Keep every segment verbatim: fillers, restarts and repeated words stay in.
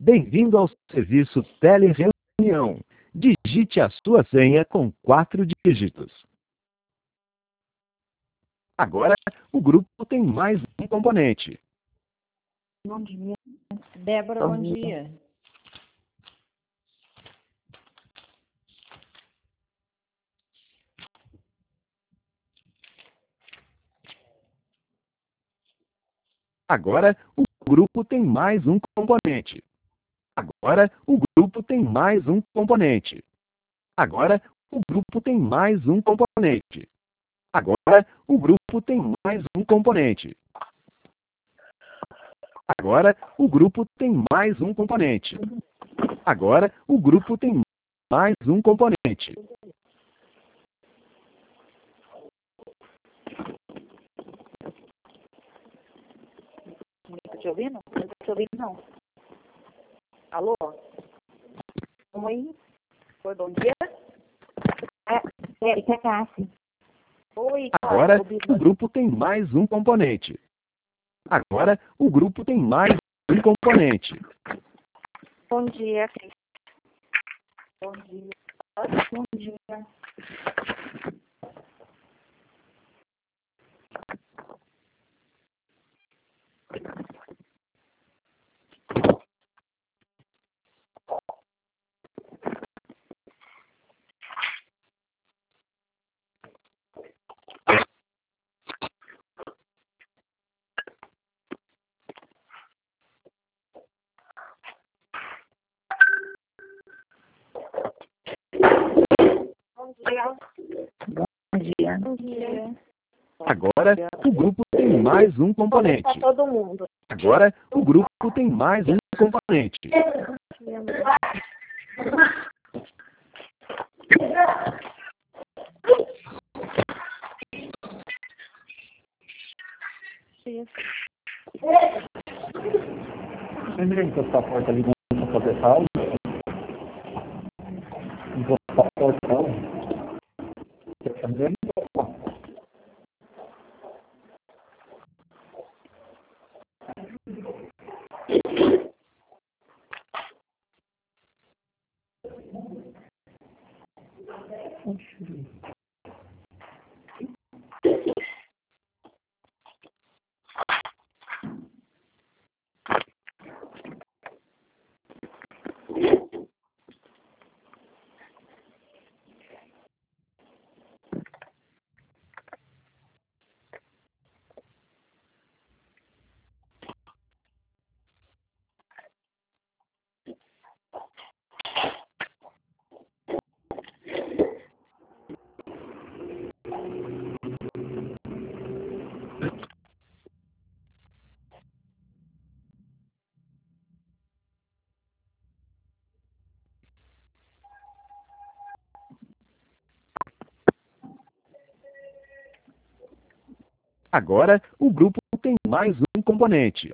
Bem-vindo ao serviço Telereunião. Digite a sua senha com quatro dígitos. Agora, o grupo tem mais um componente. Bom dia. Débora, bom, bom dia. dia. Agora, o grupo tem mais um componente. Agora, o grupo tem mais um componente. Agora, o grupo tem mais um componente. Agora, o grupo tem mais um componente. Agora, o grupo tem mais um componente. Agora, o grupo tem mais um componente. Tá te ouvindo? Não tá te ouvindo, não. Alô? Oi? Oi, bom dia. É, Érica Cassi. Oi, agora, o grupo tem mais um componente. Agora, o grupo tem mais um componente. Bom dia, Cris. Bom dia. Bom dia. Bom dia. Bom dia. Agora, o grupo tem mais um componente. Para todo mundo. Agora, o grupo tem mais um componente. Lembrei de encostar a porta ali para fazer sala. Encostar a porta não. Você está vendo? Agora, o grupo tem mais um componente.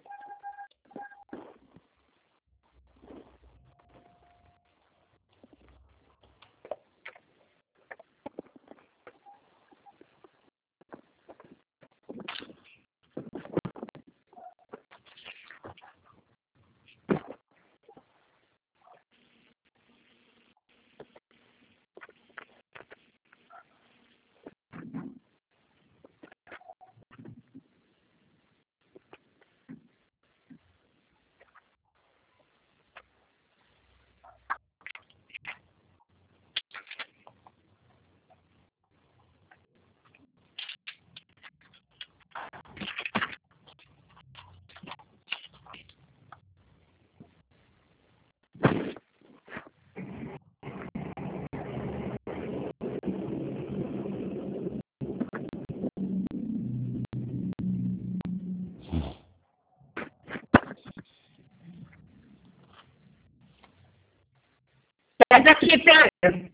Pega aqui, pega.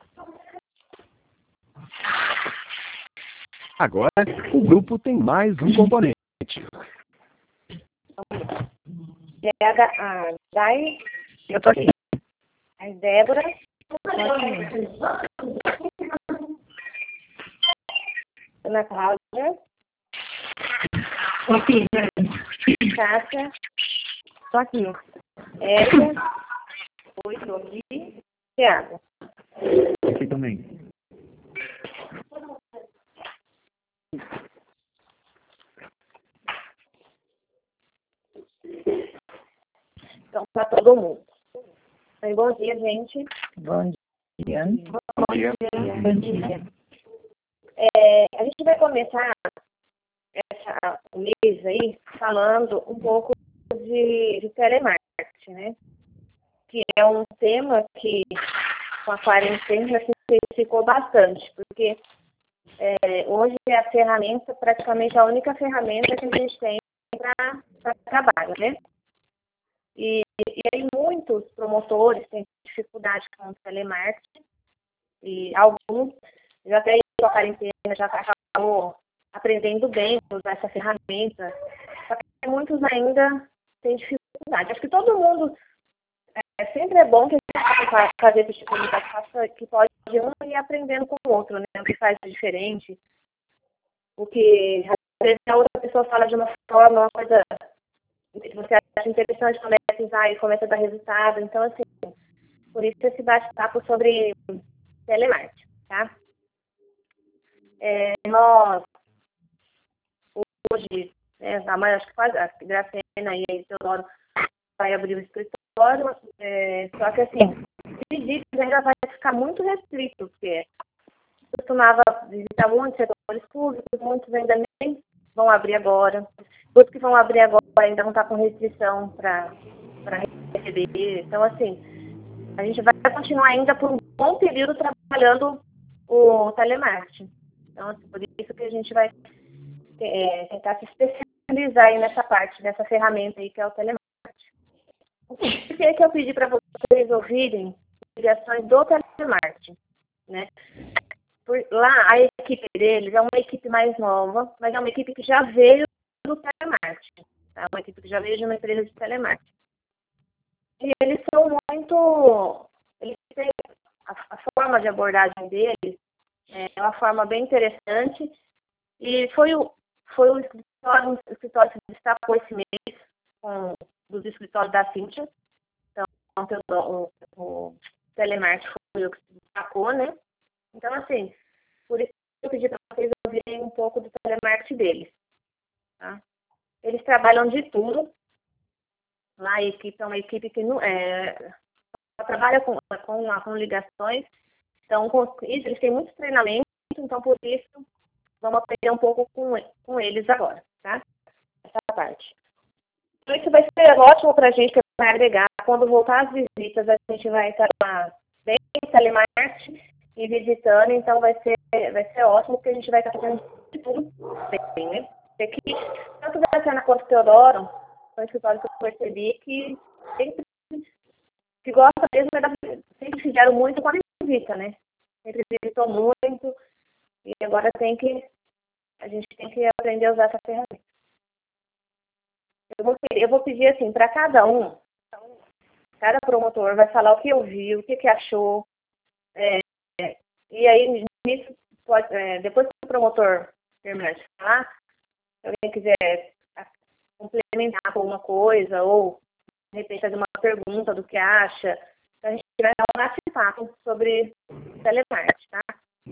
Agora, o grupo tem mais um componente. Pega a Dai. Eu tô aqui. A Débora. Ana Cláudia. Cássia. Tô aqui. Érica. Oi, tô aqui. Tiago. Aqui também. Então, para todo mundo. Então, bom dia, gente. Bom dia. Bom dia. Bom dia. É, a gente vai começar essa mês aí falando um pouco de, de telemarketing, né? Que é um tema que com a quarentena se intensificou bastante, porque é, hoje é a ferramenta, praticamente a única ferramenta que a gente tem para trabalho, né? E, e aí muitos promotores têm dificuldade com o telemarketing e alguns já têm a quarentena, já acabou aprendendo bem a usar essa ferramenta, só que muitos ainda têm dificuldade. Acho que todo mundo, é, sempre é bom que a gente possa fazer esse tipo de comunicação que pode um ir aprendendo com o outro, né? O que faz de diferente, o que às vezes a outra pessoa fala de uma forma, uma coisa que você acha interessante, começa a usar e começa a dar resultado. Então, assim, por isso esse bate-papo sobre telemarketing, tá? É, nós, hoje, né, a mãe, acho que quase, a Gracena e a Teodoro vai abrir o escritório, é, só que, assim, visitas ainda vai ficar muito restrito, porque costumava visitar muitos setores públicos, muitos ainda nem vão abrir agora. Os que vão abrir agora ainda vão estar com restrição para receber. Então, assim, a gente vai continuar ainda por um bom período trabalhando o telemarketing. Então, assim, por isso que a gente vai é, tentar se especializar aí nessa parte, nessa ferramenta aí que é o telemarketing. Por que é que eu pedi para vocês ouvirem ligações do telemarketing, né? Por, lá, a equipe deles é uma equipe mais nova, mas é uma equipe que já veio do telemarketing. Tá? Uma equipe que já veio de uma empresa de telemarketing. E eles são muito... Eles têm, a, a forma de abordagem deles é uma forma bem interessante. E foi o, foi o escritório, o escritório que destacou esse mês, com, dos escritórios da Cíntia. Então, o, o, o telemarketing foi o que se destacou, né? Então, assim, por isso eu pedi para vocês ouvirem um pouco do telemarketing deles. Tá? Eles trabalham de tudo. Lá a equipe é uma equipe que não, é, trabalha com, com, com ligações. Então, com isso, eles têm muitos treinamentos, então, por isso, vamos aprender um pouco com, com eles agora, tá? Essa parte. Então, isso vai ser ótimo para a gente, que vai agregar. Quando voltar as visitas, a gente vai estar lá bem em telemarketing e visitando, então vai ser, vai ser ótimo, porque a gente vai estar fazendo de tudo bem, né? Aqui, tanto da Cena quanto do Teodoro, foi um escritório que eu percebi que sempre que gosta mesmo, é da, sempre fizeram muito com a visita, né? Sempre visitou muito, e agora tem que, a gente tem que aprender a usar essa ferramenta. Eu vou, eu vou pedir assim, para cada um, cada promotor vai falar o que ouviu, o que, que achou, é, e aí, nisso, pode, é, depois que o promotor terminar de falar, se alguém quiser complementar com alguma coisa, ou de repente fazer uma pergunta do que acha, a gente vai dar um bate-papo sobre telemarketing, tá?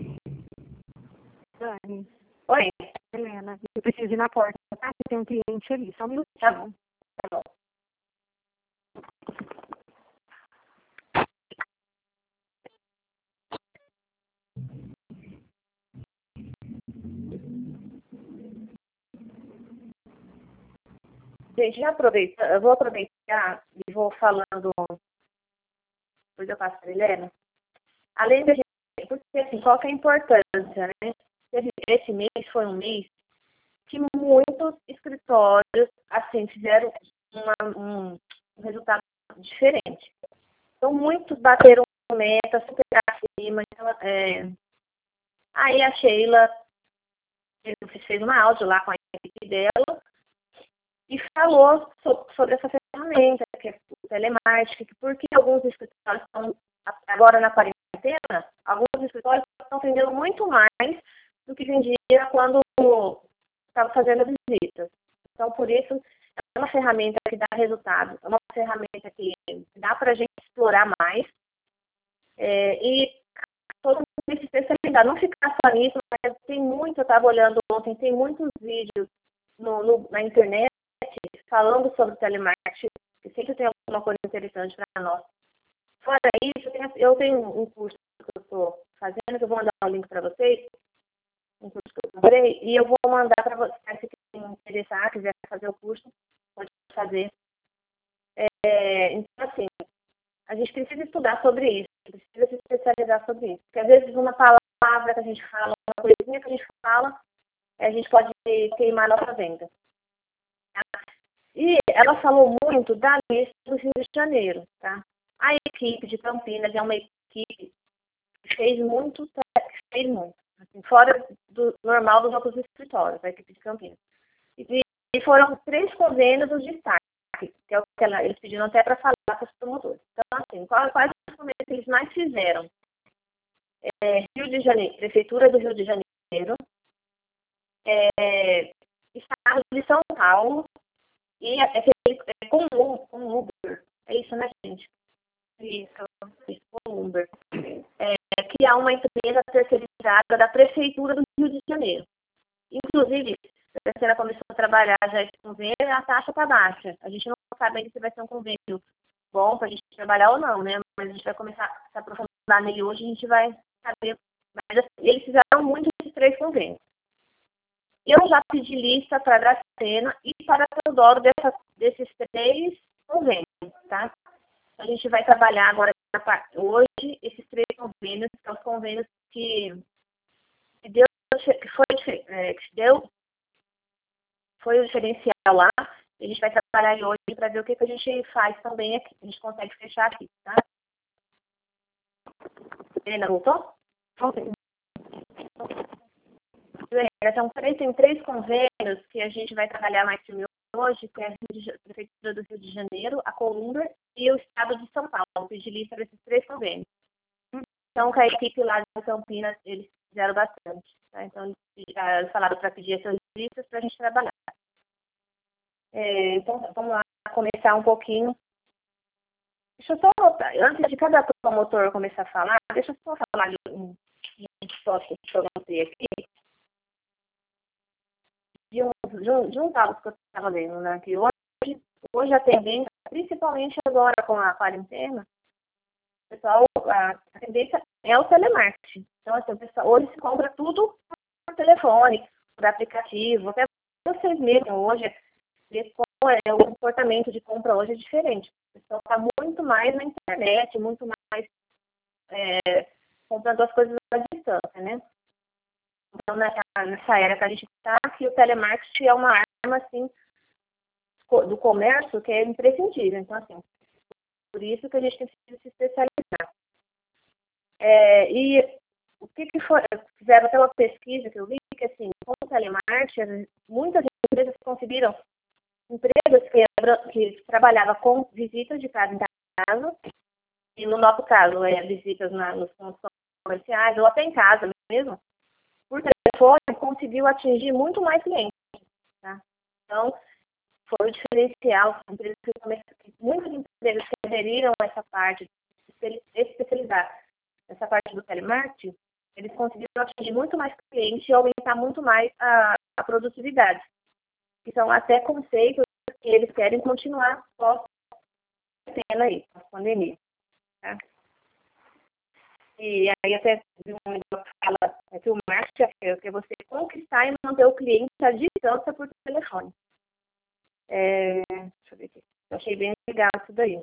Dani. Oi. Helena, eu preciso ir na porta, tá? Tem um cliente ali, só um minutinho. Tá bom. Tá bom. Gente, já aproveita, eu vou aproveitar e vou falando, depois eu passo para a Helena. Além da gente, porque assim, qual que é a importância, né? Esse mês foi um mês que muitos escritórios, assim, fizeram uma, um, um resultado diferente. Então, muitos bateram meta, super acima. Então, é, aí a Sheila fez uma áudio lá com a equipe dela e falou sobre essa ferramenta, que é o telemarketing, porque alguns escritórios estão, agora na quarentena, alguns escritórios estão vendendo muito mais do que vendia quando estava fazendo visitas. Então, por isso, é uma ferramenta que dá resultado, é uma ferramenta que dá para a gente explorar mais. É, e todo mundo tem que se especializar, não ficar só nisso, mas tem muito, eu estava olhando ontem, tem muitos vídeos no, no, na internet falando sobre telemarketing, que sempre tem alguma coisa interessante para nós. Fora isso, eu tenho, eu tenho um curso que eu estou fazendo, que eu vou mandar o link para vocês, um curso que eu comprei, e eu vou mandar para vocês, se quem interessar, quiser fazer o curso, pode fazer. É, então, assim, a gente precisa estudar sobre isso, precisa se especializar sobre isso. Porque às vezes uma palavra que a gente fala, uma coisinha que a gente fala, a gente pode queimar a nossa venda. Tá? E ela falou muito da lista do Rio de Janeiro, tá? A equipe de Campinas é uma equipe que fez muito, fez muito, assim, fora do normal dos outros escritórios, a equipe de Campinas. E, e foram três convênios dos destaques, que é o que ela, eles pediram até para falar com os promotores. Então, assim, quais, quais os convênios que eles mais fizeram? É, Rio de Janeiro, Prefeitura do Rio de Janeiro, é, Estado de São Paulo, e é, é, com, com Uber. É isso, né, gente? Isso, isso com Uber. É, que é uma empresa terceirizada da Prefeitura do Rio de Janeiro. Inclusive, a terceira começou a trabalhar já esse convênio, a taxa está baixa. A gente não sabe ainda se vai ser um convênio bom para a gente trabalhar ou não, né? Mas a gente vai começar a se aprofundar nele hoje, a gente vai saber. Mas assim, eles fizeram muito esses três convênios. Eu já pedi lista para a Dracena e para a Teodoro dessa, desses três convênios, tá? A gente vai trabalhar agora, hoje, esses três convênios, que são os convênios que, que, deu, que, foi, é, que deu, foi o diferencial lá. A gente vai trabalhar hoje para ver o que, que a gente faz também aqui, a gente consegue fechar aqui, tá? Helena, voltou? Voltei. Então, tem três convênios que a gente vai trabalhar mais firme hoje, que é a Prefeitura do Rio de Janeiro, a Columber e o Estado de São Paulo. Pedi lista para esses três convênios. Então, com a equipe lá de Campinas, eles fizeram bastante. Tá? Então, eles falaram para pedir essas listas para a gente trabalhar. É, então, vamos lá, começar um pouquinho. Deixa eu só, antes de cada promotor começar a falar, deixa eu só falar de um tópico que eu mostrei aqui. De um, de um, de um dado que eu estava lendo, né? Que hoje, hoje a tendência, principalmente agora com a quarentena, pessoal, a, a tendência é o telemarketing. Então, assim, o pessoal, hoje se compra tudo por telefone, por aplicativo, até vocês mesmos hoje, como é, o comportamento de compra hoje é diferente. O pessoal está muito mais na internet, muito mais é, comprando as coisas à distância, né? Então, nessa, nessa era que a gente está, que o telemarketing é uma arma, assim, do comércio que é imprescindível. Então, assim, por isso que a gente tem que se especializar. É, e o que, que foi, fizeram até uma pesquisa que eu vi, que, assim, com o telemarketing, muitas empresas conseguiram, empresas que, que trabalhavam com visitas de casa em casa, e no nosso caso, é visitas na, nos pontos comerciais, ou até em casa mesmo, por telefone, conseguiu atingir muito mais clientes. Tá? Então, foi o diferencial. Empresas que, muitas empresas que aderiram a essa parte, se especializar nessa parte do telemarketing, eles conseguiram atingir muito mais clientes e aumentar muito mais a, a produtividade. Que são até conceitos que eles querem continuar pós-pena aí, pós-pandemia. Tá? E aí até um fala é que o marketing é que você conquistar e manter o cliente à distância por telefone. É, deixa eu ver aqui. Eu achei bem legal isso daí.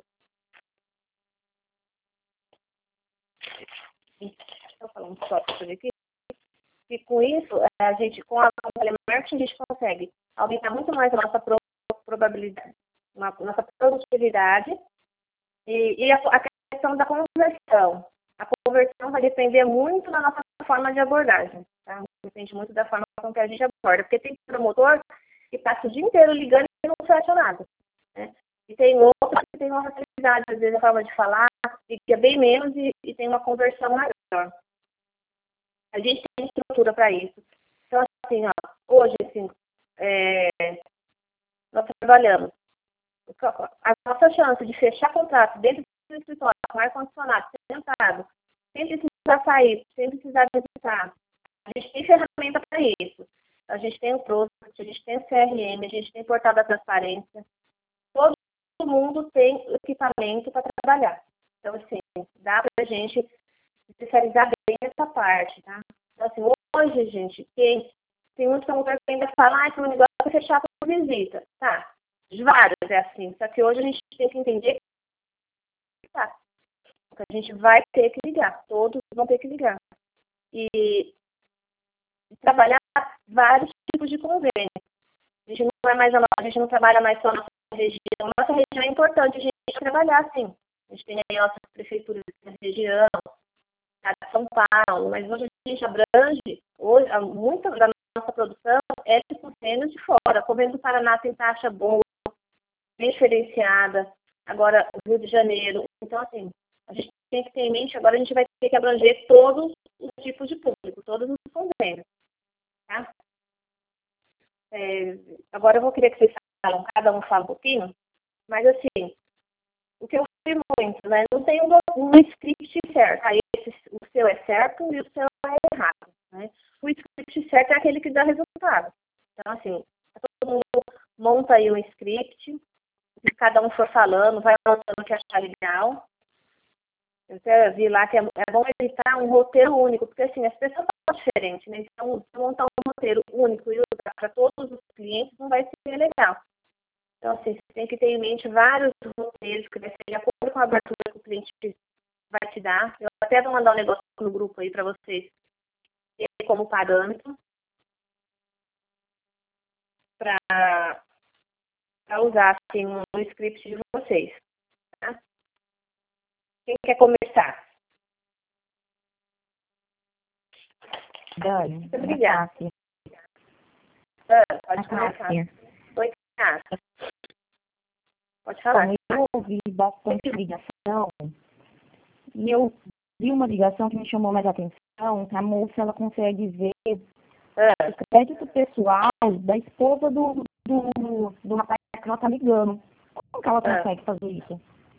Estou falando só para ver aqui. E com isso, a gente, com a telemarketing, a gente consegue aumentar muito mais a nossa probabilidade, a nossa produtividade e, e a, a questão da conversão. A conversão vai depender muito da nossa forma de abordagem. Tá? Depende muito da forma com que a gente aborda. Porque tem promotor que passa o dia inteiro ligando e não fecha nada. Né? E tem outros que tem uma facilidade, às vezes, a forma de falar, fica bem menos e, e tem uma conversão maior. A gente tem estrutura para isso. Então, assim, ó, hoje, assim, é, nós trabalhamos a nossa chance de fechar contrato dentro do escritório, com ar-condicionado, sentado, sem precisar sair, sem precisar visitar, a gente tem ferramenta para isso. A gente tem o Prost, a gente tem o C R M, a gente tem o Portal da Transparência. Todo mundo tem equipamento para trabalhar. Então, assim, dá para a gente especializar bem nessa parte, tá? Então, assim, hoje, gente, tem, tem muitos promotores que ainda falam, ah, esse meu negócio é fechar por visita. Tá, de vários é assim. Só que hoje a gente tem que entender que tá. Porque a gente vai ter que ligar. Todos vão ter que ligar. E trabalhar vários tipos de convênio. A gente não é mais a, a gente não trabalha mais só na nossa região. Nossa região é importante a gente trabalhar, sim. A gente tem aí nossas prefeituras da região, de São Paulo, mas hoje a gente abrange, hoje, muita da nossa produção é de convênios de fora. O convênio do Paraná tem taxa boa, bem diferenciada, agora o Rio de Janeiro. Então, assim, a gente tem que ter em mente, agora a gente vai ter que abranger todos os tipos de público, todos os convênios. Tá? É, agora eu vou querer que vocês falem, cada um fala um pouquinho, mas assim, o que eu vi muito, né? Não tem um, um script certo. Aí esse, o seu é certo e o seu é errado. Né? O script certo é aquele que dá resultado. Então, assim, todo mundo monta aí um script, se cada um for falando, vai anotando o que achar legal. Eu até vi lá que é, é bom evitar um roteiro único, porque assim, as pessoas são diferentes, né? Então, montar um roteiro único e usar para todos os clientes não vai ser legal. Então, assim, você tem que ter em mente vários roteiros que vai ser de acordo com a abertura que o cliente vai te dar. Eu até vou mandar um negócio no grupo aí para vocês terem como parâmetro para usar assim, no script de vocês. Tá? Quem quer começar? Dani, Obrigada. Cássia. Ah, pode A começar. Cássia. Oi, Cássia. Pode falar. Bom, eu ouvi bastante ligação e eu vi uma ligação que me chamou mais a atenção, que a moça ela consegue ver Ah, o crédito pessoal da esposa do, do, do rapaz que ela tá ligando. Como que ela Ah. consegue fazer isso?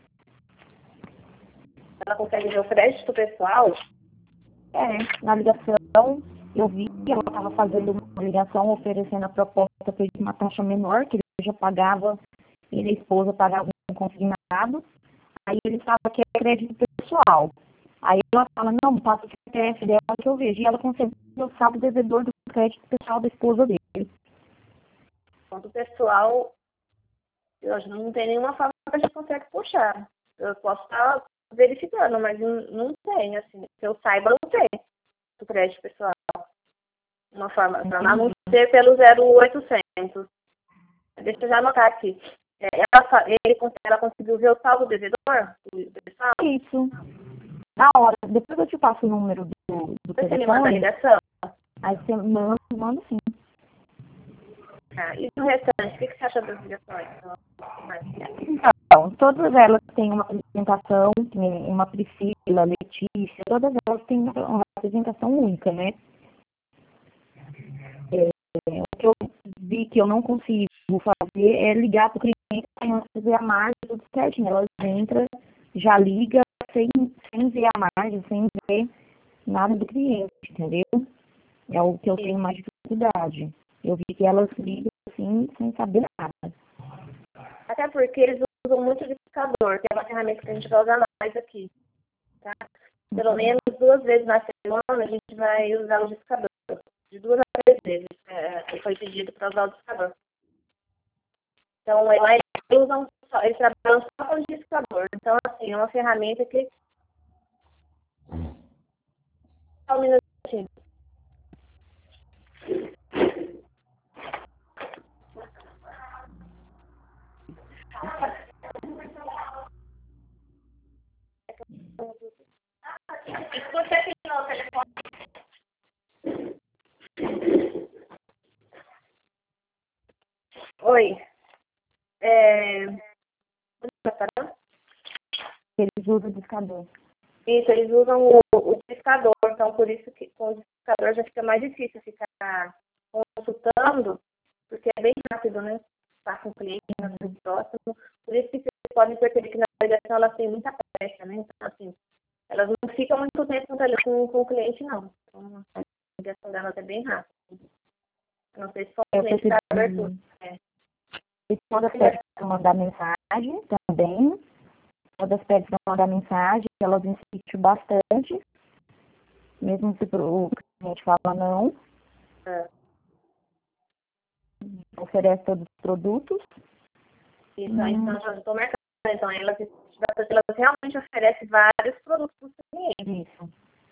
ela consegue ver o crédito pessoal? É, na ligação eu vi que ela estava fazendo uma ligação oferecendo a proposta para ele de uma taxa menor, que ele já pagava, ele e a esposa pagavam um consignado, aí ele fala que é crédito pessoal. Aí ela fala, não, passa o C P F dela que eu vejo. E ela consegue ver o saldo devedor do crédito pessoal da esposa dele. Ponto pessoal, eu acho que não tem nenhuma forma que a gente consegue puxar. Eu posso estar verificando, mas não, não tem, assim. Que eu saiba, não tem do crédito pessoal. Uma forma, a não ser pelo zero oitocentos. Deixa eu já anotar aqui. É, ela, ele, ela conseguiu ver o saldo devedor do pessoal? Isso. Na hora, depois eu te passo o número do, do Você me manda a telefone. ligação? Aí você manda, manda sim. Ah, e no restante, o que, que você acha das ligações? Então, todas elas têm uma apresentação, tem uma Priscila, Letícia, todas elas têm uma apresentação única, né? É, o que eu vi que eu não consigo fazer é ligar para o cliente para fazer a margem tudo certinho. Ela entra, já liga sem, sem ver a margem, sem ver nada do cliente, entendeu? É o que eu tenho mais dificuldade. Eu vi que elas ligam assim, sem saber nada. Até porque eles usam muito o liquidificador, que é uma ferramenta que a gente vai usar mais aqui. Tá? Pelo menos duas vezes na semana a gente vai usar o liquidificador. De duas a três vezes é, foi pedido para usar o liquidificador. Então, lá eles usam só, eles trabalham só com o liquidificador. Então, assim, é uma ferramenta que... Só um minutinho. Você assinou o telefone? Oi. É... Eles usam o discador. Isso, eles usam o, o discador, então por isso que com o discador já fica mais difícil ficar consultando, porque é bem rápido, né? está com o cliente muito próximo. Por isso que vocês podem perceber que na ligação elas têm muita pressa, né? Então, assim, elas não ficam muito tempo com, com o cliente, não. Então, a ligação delas é bem rápida. Não sei se só o cliente está aberto. É. E quando pede para mandar mensagem também, quando as pedem para mandar mensagem, elas insistem bastante, mesmo se o cliente fala não. É. Oferece todos os produtos. Isso, hum. Então já estou marcando. Então elas, elas realmente oferecem vários produtos para o cliente. Isso.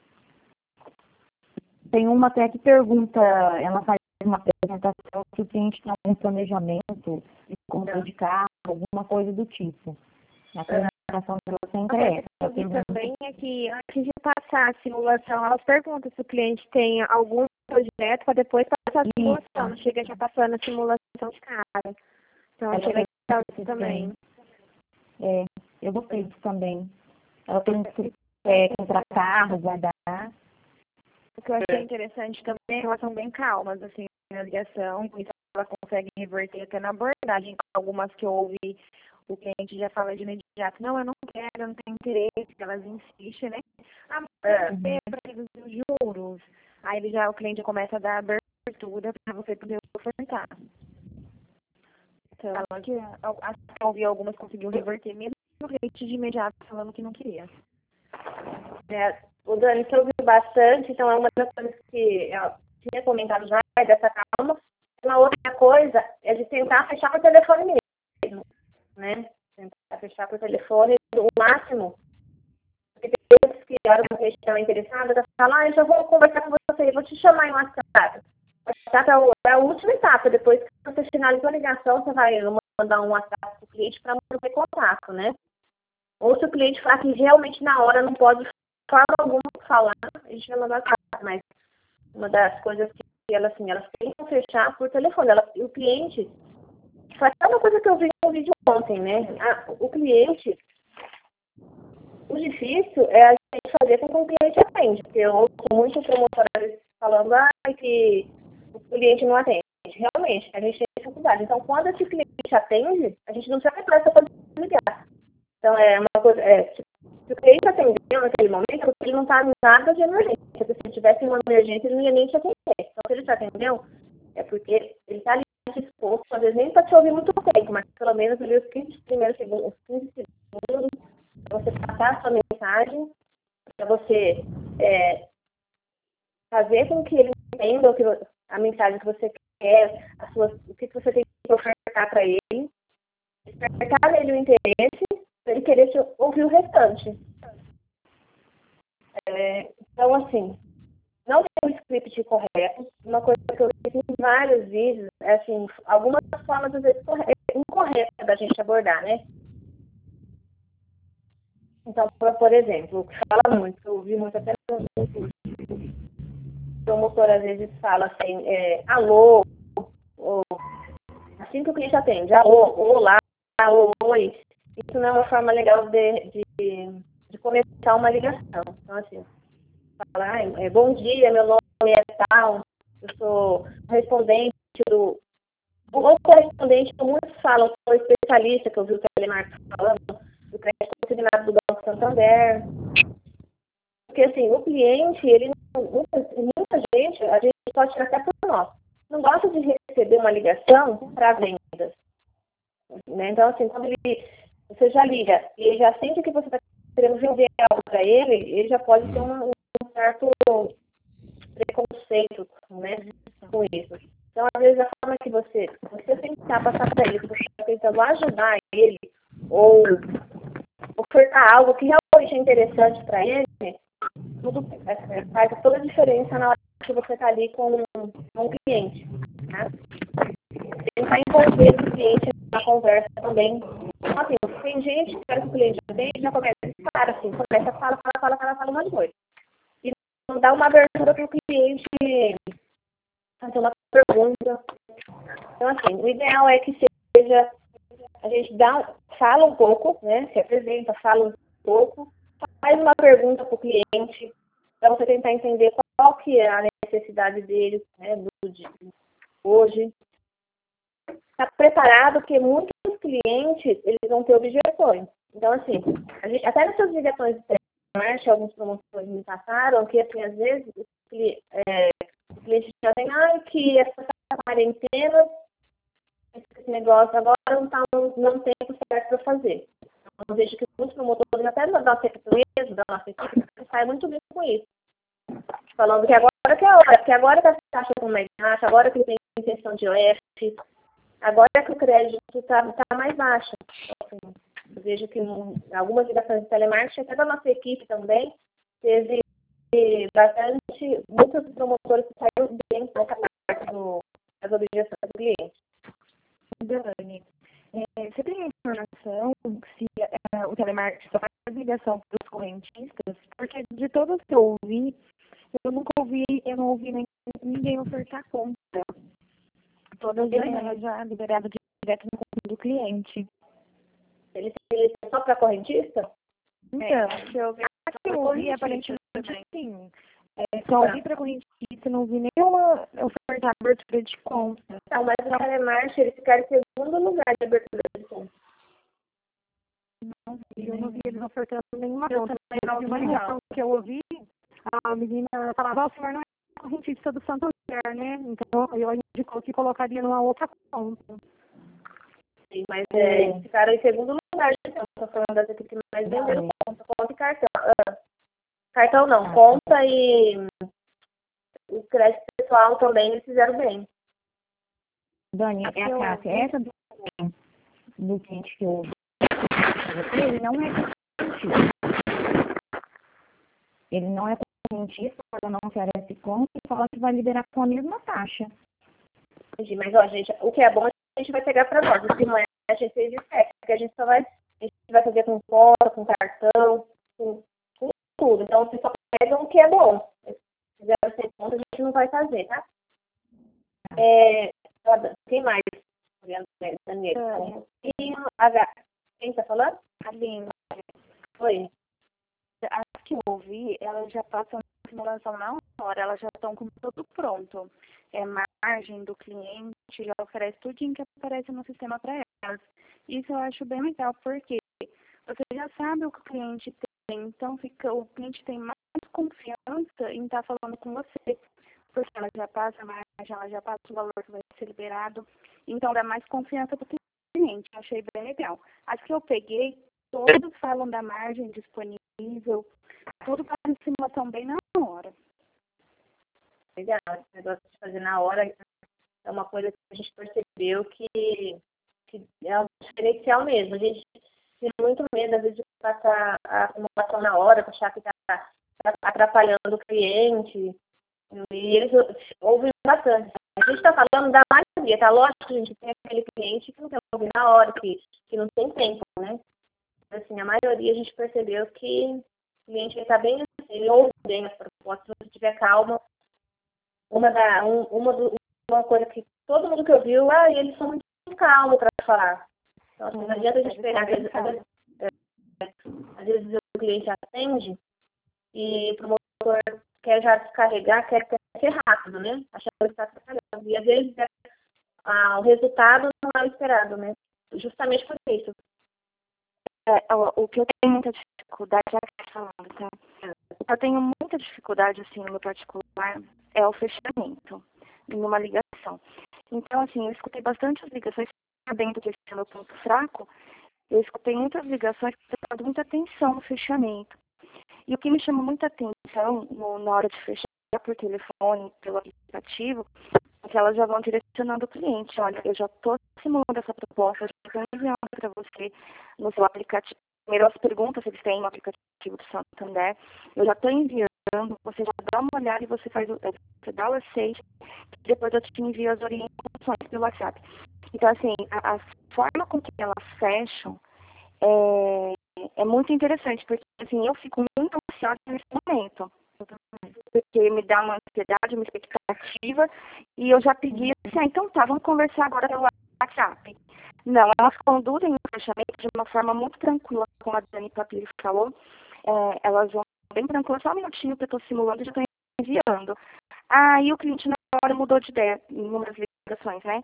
Tem uma até que pergunta, ela faz uma apresentação se o cliente tem algum planejamento de compra é. de carro, alguma coisa do tipo. A apresentação dela sempre é essa. Eu vi também é que antes de passar a simulação, elas perguntam se o cliente tem algum projeto para depois passar a simulação. Isso. Não chega já passando a simulação de cara. Então, achei legal isso também. É, eu gostei disso também. Ela tem que é, comprar carro, guardar. O que eu achei interessante também, elas são bem calmas, assim, na ligação, com isso ela consegue reverter até na abordagem. Algumas que eu ouvi, o cliente já fala de imediato, não, eu não quero, eu não tenho interesse, elas insistem, né? Ah, mas é para reduzir os juros. Aí ele já, o cliente já começa a dar abertura para você poder ofertar. Então, acho que eu ouvi algumas conseguiu reverter mesmo o cliente de imediato falando que não queria. É, o Dani que ouviu bastante, então é uma das coisas que eu tinha comentado já, é dessa calma. Uma outra coisa é de tentar fechar por telefone mesmo, né? Tentar fechar por telefone o máximo. Porque tem outros que, a hora que a gente está interessada, ela fala, ah, eu já vou conversar com você, eu vou te chamar em WhatsApp. O WhatsApp é a última etapa, depois que você finalizou a ligação, você vai mandar um WhatsApp para o cliente para manter contato, né? Ou se o cliente falar que realmente na hora não pode falar alguma falar, a gente vai mandar WhatsApp, mas uma das coisas que elas, assim, elas tentam fechar por telefone. Ela, o cliente, faz uma coisa que eu vi no vídeo ontem, né? Ah, o cliente, o difícil é a gente fazer com que o cliente atende, porque eu ouço muito promotor falando ah, que o cliente não atende. Realmente, a gente tem dificuldade. Então, quando esse cliente atende, a gente não se apressa para ligar. Então, é uma coisa, é, se o cliente atendeu naquele momento, ele não está nada de emergência. Porque se ele tivesse uma emergência, ele não ia nem te atender. Então, se ele te atendeu, é porque ele está ali disposto, às vezes nem para te ouvir muito tempo, mas pelo menos ali os quinze primeiros segundos, os quinze segundos, para você passar a sua mensagem, para você é, fazer com que ele entenda o que, a mensagem que você quer, a sua, o que você tem que ofertar para ele, despertar nele o interesse, para ele querer te ouvir o restante. É, então, assim, não tem um script correto. Uma coisa que eu vi em vários vídeos é, assim, algumas formas, às vezes, incorretas da gente abordar, né? Então, por, por exemplo, o que fala muito, eu ouvi muito até no curso, o promotor, às vezes, fala assim, é, alô, ou, assim que o cliente atende, alô, olá, oi. Isso não é uma forma legal de, de, de começar uma ligação. Então, assim, falar, é, bom dia, meu nome é tal, eu sou correspondente do... O correspondente, como muitos falam, sou especialista, que eu vi o Telemarketing falando, do crédito consignado do Banco Santander. Porque, assim, o cliente, ele não, muita, muita gente, a gente pode tirar até por nós, não gosta de receber uma ligação para vendas. Né? Então, assim, quando ele, você já liga e ele já sente que você está querendo vender algo para ele, ele já pode ter um, um certo preconceito, né, com isso. Então, às vezes, a forma que você, você tentar passar para ele, você está tentando ajudar ele, ou ofertar algo que realmente é interessante para ele, tudo, é, faz toda a diferença na hora que você está ali com um, com um cliente. Né? Tentar envolver esse cliente na conversa também. Então, assim, tem gente que quer que o cliente atende, já começa a disparar, assim, começa a falar, fala, fala, fala, fala um monte de coisa. E não dá uma abertura para o cliente fazer uma pergunta. Então, assim, o ideal é que seja, a gente dá, fala um pouco, né, se apresenta, fala um pouco, faz uma pergunta para o cliente, para você tentar entender qual que é a necessidade dele, né, do dia, hoje. estar preparado, porque muitos clientes, eles vão ter objeções. Então, assim, a gente, até nessas ligações de telemarketing, alguns promotores me passaram que, assim, às vezes, os clientes, é, os clientes já têm, ah, que essa quarentena, esse negócio agora não está não tem tempo certo para fazer. Então, eu vejo que muitos promotores, até da nossa equipe mesmo, da nossa equipe, saem muito bem com isso. Falando que agora que é a hora, que agora que a taxa está mais baixa, agora que tem intenção de O F, agora que o crédito está tá mais baixo. Então, assim, eu vejo que algumas ligações de telemarketing, até da nossa equipe também, teve bastante, muitos promotores que saíram bem nessa parte do, das objeções do cliente. Dani, é, você tem informação se é, o telemarketing só faz ligação para os correntistas? Porque de todas que eu ouvi, eu nunca ouvi, eu não ouvi nem, ninguém ofertar conta. Todas já, já liberadas direto no conta do cliente. Ele é só para correntista? Então, é, que eu, a que eu ouvi aparentemente sim. É, só ouvi para correntista, não vi nenhuma oferta de abertura de conta. Não, mas o telemarketing, ele fica em segundo lugar de abertura de conta. Não vi, eu não vi eles ofertando nenhuma conta. Mas uma ligação que eu ouvi, a menina falava, o senhor não é correntista do Santander, né? Então, eu indicou que colocaria numa outra conta. Sim, mas é, eles ficaram em segundo lugar, então, estou falando das equipes que mais venderam conta, conta e cartão. Ah, cartão não, conta e o crédito pessoal também eles fizeram bem. Dani, é a Cássia. Essa do, do cliente que eu ele não é correntista. Ele não é correntista, ela não oferece conta e fala que vai liberar com a mesma taxa. Entendi, mas ó, gente, o que é bom a gente vai pegar para nós, o que não é a gente fez esquece, porque a gente só vai, a gente vai fazer com conta, com cartão, com, com tudo. Então vocês só pegam o que é bom. Se fizer sem conta, a gente não vai fazer, tá? É, quem mais? Daniel. E a quem está falando? Aline. Oi. As que eu ouvi, elas já passam a simulação na hora, elas já estão com tudo pronto. É margem do cliente, já oferece tudinho que aparece no sistema para elas. Isso eu acho bem legal, porque você já sabe o que o cliente tem, então fica, o cliente tem mais confiança em estar falando com você, porque ela já passa a margem, ela já passa o valor que vai ser liberado, então dá mais confiança para o cliente. Eu achei bem legal. As que eu peguei, todos falam da margem disponível, tudo para a simulação bem na hora. Legal, esse negócio de fazer na hora é uma coisa que a gente percebeu que, que é um diferencial mesmo. A gente tem muito medo, às vezes, de passar a simulação na hora, achar que está atrapalhando o cliente. E eles ouvem bastante. A gente está falando da maioria, tá? Lógico que a gente tem aquele cliente que não quer ouvir na hora, que, que não tem tempo, né? Assim, a maioria a gente percebeu que o cliente está bem, ele ouve bem as propostas, se tiver calma. Uma, da, um, uma, do, uma coisa que todo mundo que ouviu, ah, eles são muito calmos para falar. Então, assim, não adianta a gente pegar, às vezes, às vezes, é, às vezes o cliente atende e o promotor quer já descarregar, quer, quer ser rápido, né? Achando que está trabalhando. E às vezes é, ah, o resultado não é o esperado, né? Justamente por isso. É, o, o que eu tenho muita dificuldade, já que você falando, tá? Eu tenho muita dificuldade, assim, no meu particular, é o fechamento, numa ligação. Então, assim, eu escutei bastante as ligações, sabendo que esse é o meu ponto fraco, eu escutei muitas ligações prestando muita atenção no fechamento. E o que me chama muita atenção no, na hora de fechar por telefone, pelo aplicativo, é que elas já vão direcionando o cliente. Olha, eu já estou simulando essa proposta, já estou enviando para você no seu aplicativo. Primeiro as perguntas se eles têm no aplicativo do Santander. Eu já estou enviando, você já dá uma olhada e você faz o, você dá o aceite, depois eu te envio as orientações pelo WhatsApp. Então, assim, a, a forma com que elas fecham é, é muito interessante, porque assim, eu fico muito ansiosa nesse momento. Porque me dá uma ansiedade, uma expectativa, e eu já pedi assim, ah, então tá, vamos conversar agora pelo WhatsApp. Não, elas conduzem o fechamento de uma forma muito tranquila, como a Dani Papiri falou. É, elas vão bem tranquilas, só um minutinho que eu estou simulando e já estou enviando. Aí o cliente na hora mudou de ideia, em inúmeras ligações, né?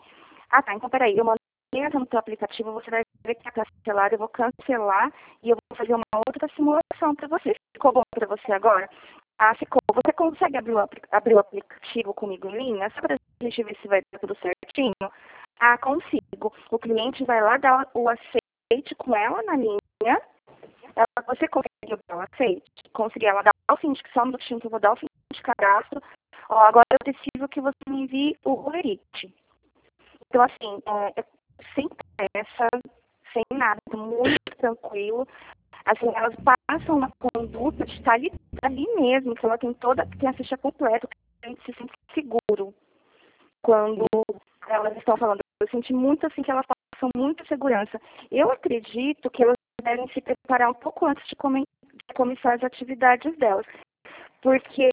Ah, tá, então peraí, eu mandei no teu aplicativo, você vai ver que é cancelado, eu vou cancelar e eu vou fazer uma outra simulação para você. Ficou bom para você agora? Ah, ficou. Você consegue abrir o, abrir o aplicativo comigo em linha? Só para a gente ver se vai dar tudo certinho? Ah, consigo. O cliente vai lá dar o aceite com ela na linha. Ela, você conseguiu dar o aceite? Consegui. Ela dá o fim de só um minutinho que eu vou dar o fim de cadastro. Ó, agora eu preciso que você me envie o Rolerite. Então, assim, é, sem pressa, sem nada, muito tranquilo. Assim, elas passam uma conduta de estar ali, ali mesmo, que ela tem toda, tem a ficha completa, que a gente se sente seguro quando elas estão falando. Eu senti muito assim que elas passam muita segurança. Eu acredito que elas devem se preparar um pouco antes de, come, de começar as atividades delas, porque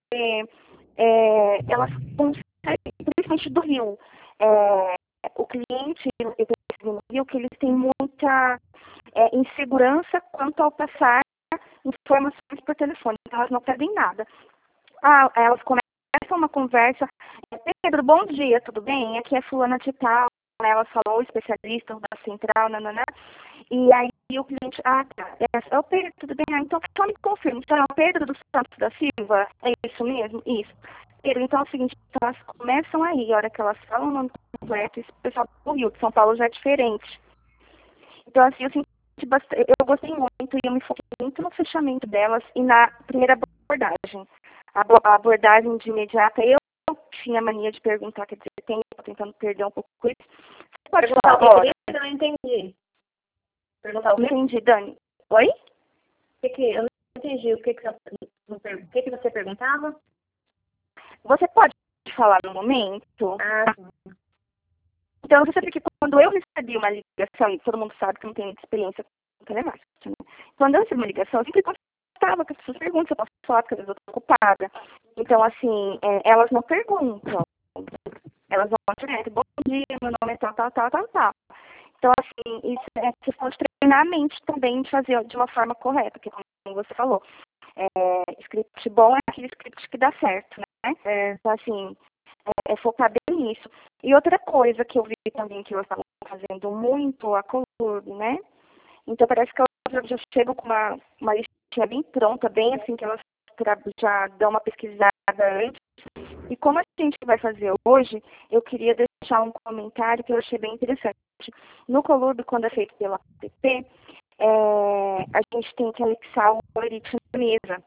é, elas conseguem, principalmente do Rio, é, o cliente, eu percebi no Rio que eles têm muita é, insegurança quanto ao passar informações por telefone. Então, elas não pedem nada. Ah, elas começam uma conversa. Pedro, bom dia, tudo bem? Aqui é fulana de tal. Ela falou, especialista da central, nananã. E aí o cliente, ah, tá. É o Pedro, tudo bem? Ah, então, só me confirma. Então, é o Pedro dos Santos da Silva? É isso mesmo? Isso. Pedro, então é o seguinte, elas começam aí, a hora que elas falam o nome completo, esse pessoal do Rio, de São Paulo já é diferente. Então, assim, eu senti bastante, eu gostei muito e eu me foquei muito no fechamento delas e na primeira abordagem. A abordagem de imediata, eu tinha mania de perguntar, quer dizer, tenho, tentando perder um pouco isso. Você pode falar agora? Eu não entendi. Perguntar o Não entendi, Dani. Oi? que que, eu não entendi o que, que, você, o que, que você perguntava. Você pode falar no momento? Ah, sim. Então, você sabe que quando eu recebi uma ligação, e todo mundo sabe que eu não tenho muita experiência com telemarketing, né? Quando eu recebi uma ligação, eu sempre gostava que as pessoas perguntam se eu posso falar, porque às vezes eu estou ocupada. Então, assim, é, elas não perguntam. Elas vão direto, bom dia, meu nome é tal, tal, tal, tal, tal. Então, assim, isso é questão de treinar a mente também, de fazer de uma forma correta, que como você falou, é, script bom é aquele script que dá certo, né? É, então, assim, é, é focar bem nisso. E outra coisa que eu vi também que elas estavam fazendo muito, a Colurb, né? Então, parece que elas já chegam com uma, uma listinha bem pronta, bem assim, que elas já dão uma pesquisada antes. E como a gente vai fazer hoje, eu queria deixar um comentário que eu achei bem interessante. No Colurb, quando é feito pela app, é, a gente tem que anexar o Rolerite na mesa.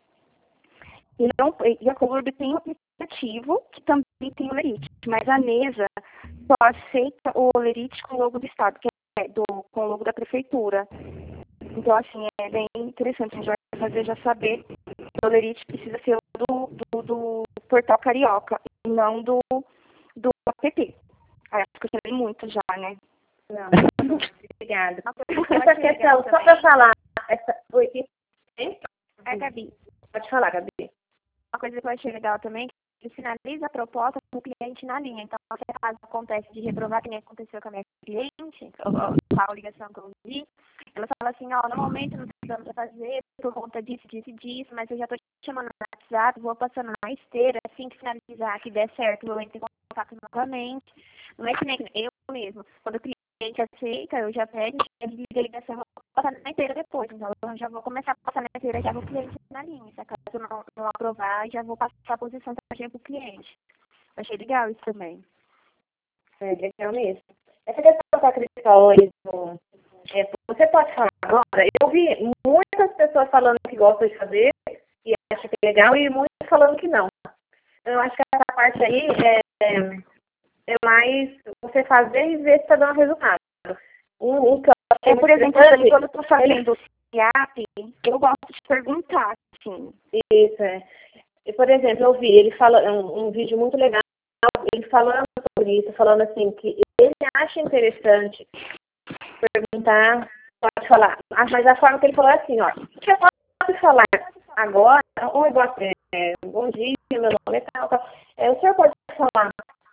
E, não, e a Colurb tem um aplicativo que também tem o Rolerite, mas a mesa só aceita o Rolerite com o logo do Estado, que é do, com o logo da Prefeitura. Então, assim, é bem interessante. A gente vai fazer já saber que o Rolerite precisa ser do, do, do Portal Carioca e não do, do app. Aí, acho que eu falei muito já, né? Não, obrigada. Essa questão, só para falar, essa, oi, quem? É, Gabi. Pode falar, Gabi. Uma coisa que eu achei legal também, que finaliza a proposta com o cliente na linha. Então, se caso acontece de reprovar, que nem aconteceu com a minha cliente, a ligação que eu vi, ela fala assim, ó, normalmente não precisamos fazer por conta disso, disso e disso, mas eu já estou te chamando no WhatsApp, vou passando na esteira, assim que finalizar, que der certo, eu entro em contato novamente. Não é que nem eu mesmo, quando o cliente aceita, eu já pego, já desligo a ligação, vou passar na esteira depois. Então, eu já vou começar a passar na esteira já com o cliente na linha. Se acaso eu não, não aprovar, já vou passar a posição para o cliente. Achei legal isso também. É, legal mesmo. Essa questão que a Cris falou, é, você pode falar agora? Eu vi muitas pessoas falando que gostam de fazer e acham que é legal e muitas falando que não. Eu acho que essa parte aí é, é mais você fazer e ver se está dando resultado. Um, um que eu achei é, por exemplo, quando eu estou fazendo o C I A P, eu gosto de perguntar, assim. Isso, é. E, por exemplo, eu vi ele falando, um, um vídeo muito legal, ele falando sobre isso, falando assim, que ele acha interessante perguntar, pode falar, mas a forma que ele falou é assim, ó, você pode falar agora, oi, boa, é, bom dia, meu nome é tal, tal. É, o senhor pode falar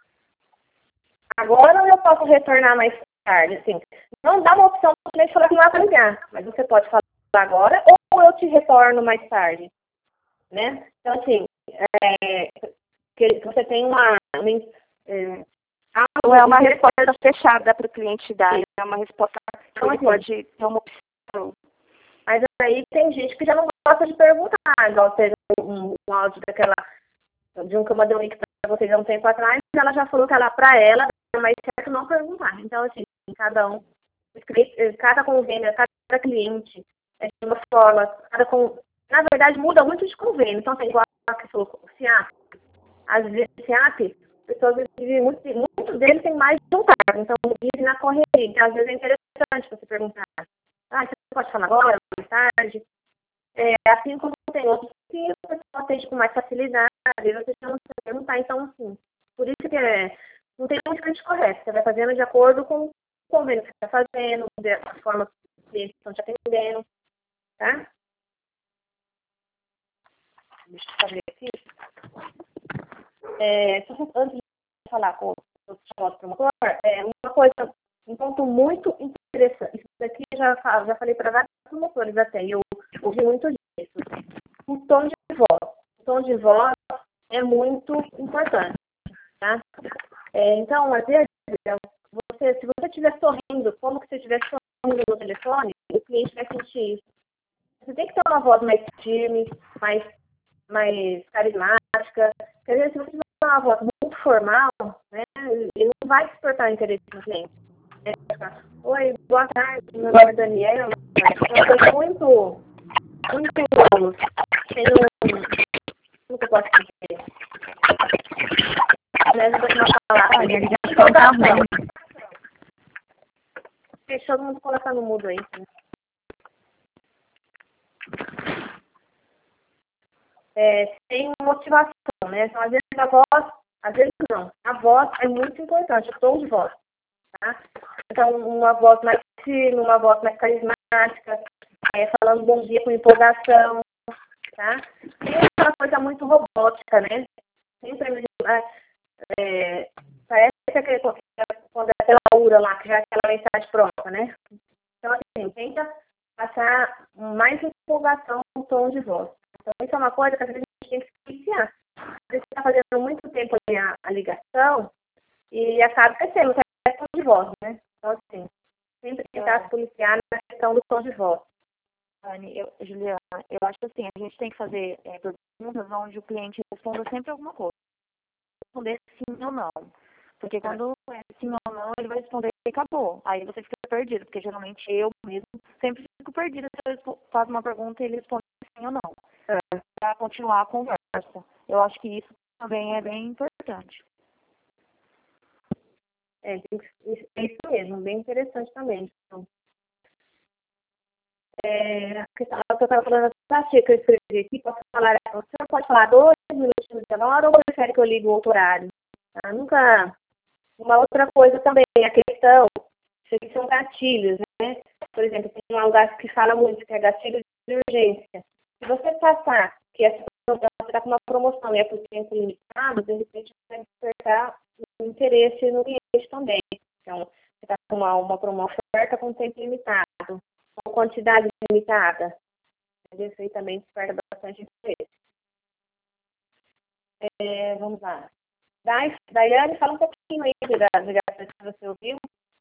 agora ou eu posso retornar mais tarde, assim, não dá uma opção para ele falar que não vai ligar, mas você pode falar agora ou eu te retorno mais tarde, né? Então, assim, é, que você tem uma, uma é, Não é uma resposta fechada para o cliente dar, Sim. é uma resposta que Então, ele assim, pode ter uma opção. Mas aí tem gente que já não gosta de perguntar, igual teve um, um áudio daquela, de um que eu mandei um link para vocês há um tempo atrás, ela já falou que ela, para ela, é mais certo não perguntar. Então, assim, cada um, cada convênio, cada cliente, é de uma forma, cada com, na verdade, muda muito de convênio. Então, tem igual a que falou, o SIAP, às vezes o SIAP, pessoas vivem muito, muitos deles têm mais de um cargo, então vivem na correria. Então, às vezes é interessante você perguntar. Ah, você pode falar agora, mais tarde? É, assim como tem outros que o pessoal atende com mais facilidade, você chama para perguntar. Então, assim, por isso que é, não tem muito frente correta. Você vai fazendo de acordo com o convênio que você está fazendo, da forma que eles estão te atendendo, tá? Deixa eu fazer aqui. É, antes de falar com o promotor, é uma coisa, um ponto muito interessante. Isso daqui eu já, já falei para vários promotores até, e eu ouvi muito disso. O tom de voz. O tom de voz é muito importante, tá? É, então, às vezes, você, se você estiver sorrindo, como que você estiver sorrindo no telefone, o cliente vai sentir isso. Você tem que ter uma voz mais firme, mais, mais carismática. Porque, às vezes, se você tiver uma voz muito formal, né, ele não vai despertar interesse no cliente. É, oi, boa tarde, meu nome é Daniela. É uma coisa muito, muito, tem um, como que eu posso dizer? Aliás, eu vou te falar. Olha, a ligação tá ruim. Deixa todo mundo colocar no mudo aí. Né? É, tem motivação, né? Então, às vezes a voz, às vezes não. A voz é muito importante, o tom de voz. Tá? Então, uma voz mais firme, uma voz mais carismática, é, falando bom dia com empolgação, tá? Tem aquela coisa muito robótica, né? Sempre é, parece aquele, quando é aquela aura lá, que já é aquela mensagem pronta, né? Então, assim, tenta passar mais empolgação no tom de voz. Então, isso é uma coisa que a gente tem que iniciar. Você está fazendo muito tempo ali a, a ligação e acaba esquecendo que é tom de voz, né? Então, assim, sempre tentar se policiar na questão do tom de voz. Anne, eu, Juliana, eu acho que assim, a gente tem que fazer é, perguntas onde o cliente responda sempre alguma coisa. Responder sim ou não. Porque quando é sim ou não, ele vai responder e acabou. Aí você fica perdido, porque geralmente eu mesmo sempre fico perdida se eu faço uma pergunta e ele responde sim ou não. É. Para continuar a conversa. Eu acho que isso também é bem importante. É, é isso mesmo, bem interessante também. Então, é, o que eu estava falando para que eu escrevi aqui, posso falar, o senhor pode falar dois minutinhos de hora ou prefere que eu ligue o outro horário? Tá? Nunca. Uma outra coisa também, a questão, que são gatilhos, né? Por exemplo, tem um lugar que fala muito, que é gatilho de urgência. Se você passar que essa você está com uma promoção e é por tempo limitado, de repente você vai despertar o interesse no cliente também. Então, você está com uma, uma, uma oferta com tempo limitado, com quantidade limitada. Isso aí também desperta bastante interesse. É, vamos lá. Daiane, fala um pouquinho aí das ligações que você ouviu.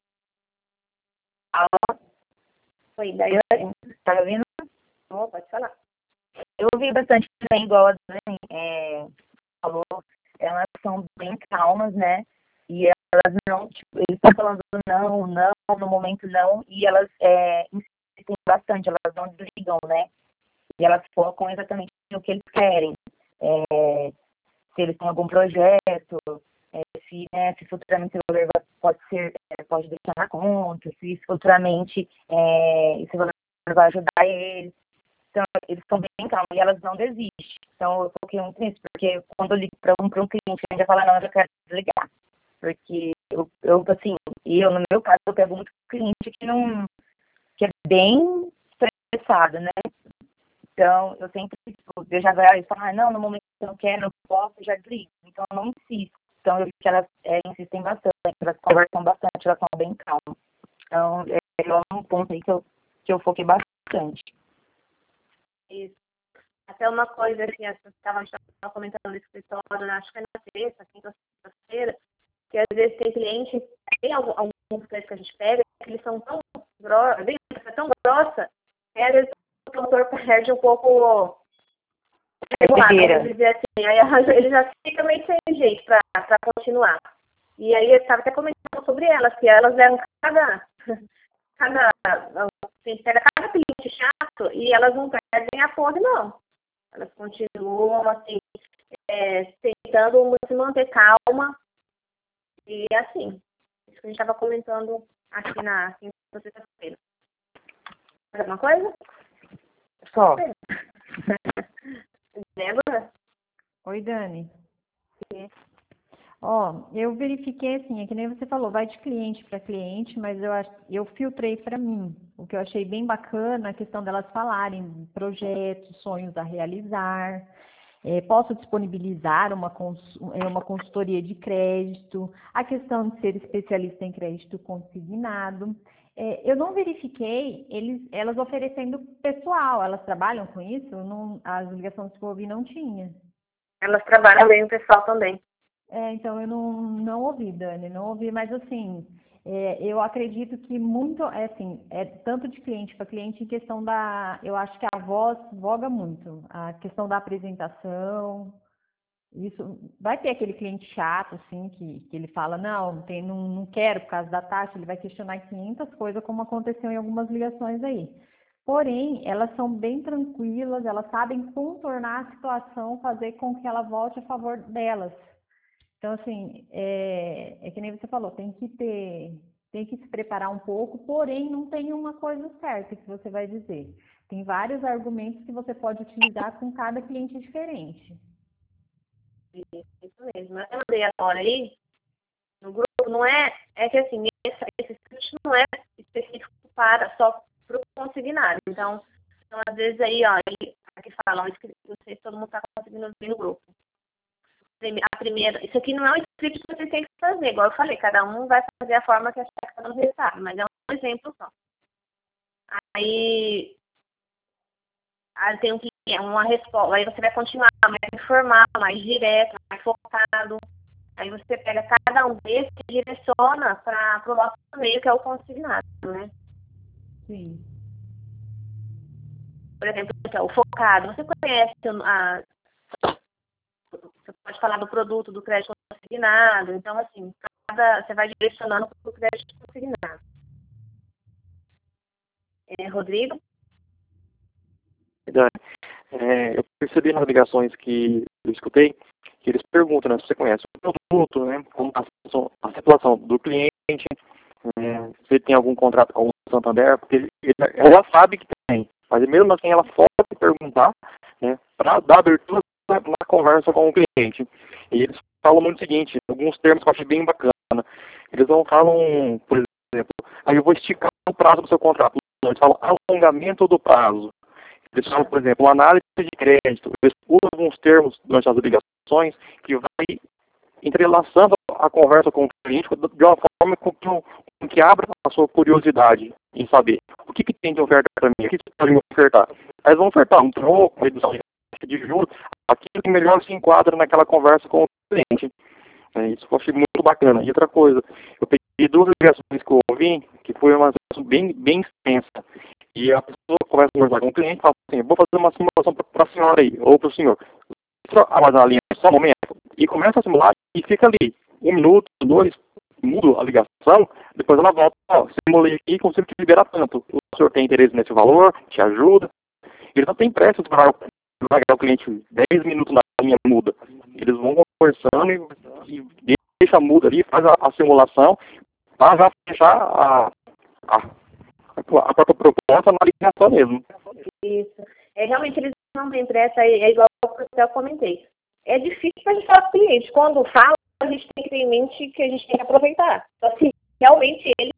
Alô? Oi, Daiane. Tá ouvindo? Oh, pode falar. Eu ouvi bastante também, igual a Dani é, falou, elas são bem calmas, né? E elas não, tipo, eles estão falando não, não, no momento não, e elas é, insistem bastante, elas não desligam, né? E elas focam exatamente no que eles querem. É, se eles têm algum projeto, é, se, né, se futuramente o valor pode ser, é, pode deixar na conta, se futuramente é, esse valor vai ajudar eles. Então, eles estão bem calmos e elas não desistem. Então, eu coloquei muito nisso, porque quando eu ligo para um, para um cliente, ele já fala, não, eu já quero desligar. Porque eu, eu, assim, e eu, no meu caso, eu pego muito cliente que não, que é bem estressado, né? Então, eu sempre, tipo, eu já vai e falo, ah, não, no momento que eu não quero, não posso, eu já desligo. Então, eu não insisto. Então, eu vi que elas é, insistem bastante, elas conversam bastante, elas são bem calmas. Então, é, é um ponto aí que eu, que eu foquei bastante. Isso. Até uma coisa que eu estava comentando no escritório, acho que é na terça, quinta-feira, que às vezes tem cliente, tem algum, alguns clientes que a gente pega, que eles são tão grossos, tão grossa, que às vezes o promotor perde um pouco regular, vamos dizer assim, aí ele já fica meio sem jeito para continuar. E aí eu estava até comentando sobre elas, que elas eram cada, cada, assim, pega cada cliente chato e elas não perdem a fonte, não. Elas continuam, assim, é, tentando se manter calma. E assim, isso que a gente estava comentando aqui na sexta-feira. Mais alguma coisa? Só. Débora? Oi, Dani. Sim. Ó, eu verifiquei assim, é que nem você falou, vai de cliente para cliente, mas eu, eu filtrei para mim. O que eu achei bem bacana, a questão delas falarem projetos, sonhos a realizar. É, posso disponibilizar uma, cons, uma consultoria de crédito, a questão de ser especialista em crédito consignado. É, eu não verifiquei eles, elas oferecendo pessoal, elas trabalham com isso? Não, as ligações que eu ouvi não tinha. Elas trabalham bem o pessoal também. É, então eu não, não ouvi, Dani, não ouvi, mas assim, é, eu acredito que muito, é assim, é tanto de cliente para cliente em questão da, eu acho que a voz voga muito, a questão da apresentação, isso, vai ter aquele cliente chato, assim, que, que ele fala, não, tem, não, não quero por causa da taxa, ele vai questionar quinhentas coisas, como aconteceu em algumas ligações aí. Porém, elas são bem tranquilas, elas sabem contornar a situação, fazer com que ela volte a favor delas. Então, assim, é, é que nem você falou, tem que ter, tem que se preparar um pouco, porém não tem uma coisa certa que você vai dizer. Tem vários argumentos que você pode utilizar com cada cliente diferente. Isso, isso mesmo. Eu mandei agora aí, no grupo, não é, é que assim, esse, esse script não é específico para, só para o consignado. Então, então, às vezes aí, ó, aqui falam, não sei se todo mundo está conseguindo ver no grupo. A primeira, isso aqui não é um script que vocês têm que fazer, igual eu falei, cada um vai fazer a forma que achar que está dando resultado, mas é um exemplo só. Aí, aí tem um que é uma resposta, aí você vai continuar mais informal, mais direto, mais focado. Aí você pega cada um desses e direciona para o nosso meio, que é o consignado, né? Sim. Por exemplo, o focado. Você conhece a... Você pode falar do produto, do crédito consignado. Então, assim, cada, você vai direcionando para o crédito consignado. É, Rodrigo? Dani, é, eu percebi nas ligações que eu escutei, que eles perguntam, né, se você conhece o produto, né, como a situação, a situação do cliente, é, se ele tem algum contrato com o Santander, porque ele, ela sabe que tem, mas mesmo assim ela pode perguntar, né, para dar abertura na, na conversa com o cliente. E eles falam muito o seguinte, alguns termos que eu achei bem bacana. Eles não falam, por exemplo, aí eu vou esticar o prazo do seu contrato. Não, eles falam alongamento do prazo. Eles falam, por exemplo, uma análise de crédito. Eles usam alguns termos durante as ligações que vai entrelaçando a conversa com o cliente de uma forma com que, com que abra a sua curiosidade em saber o que, que tem de oferta para mim, o que, que você pode me ofertar. Aí eles vão ofertar um troco, uma redução de juros, aquilo que melhor se enquadra naquela conversa com o cliente. É, isso eu achei muito bacana. E outra coisa, eu peguei duas ligações que eu ouvi, que foi uma ligação bem, bem extensa. E a pessoa começa a conversar com o cliente e fala assim, vou fazer uma simulação para a senhora aí, ou para o senhor. Aguardar a linha só um momento, e começa a simular e fica ali, um minuto, dois, muda a ligação, depois ela volta, ó, simulei aqui e consigo te liberar tanto. O senhor tem interesse nesse valor, te ajuda. Eles não têm pressa de parar o cliente dez minutos na linha muda. Eles vão conversando e, e deixa muda ali, faz a, a simulação, para já fechar a, a, a própria proposta na ligação mesmo. Isso. É, realmente eles não têm pressa, é, é igual ao que eu comentei. É difícil para a gente falar com o cliente. Quando fala, a gente tem que ter em mente que a gente tem que aproveitar. Então, assim, realmente ele,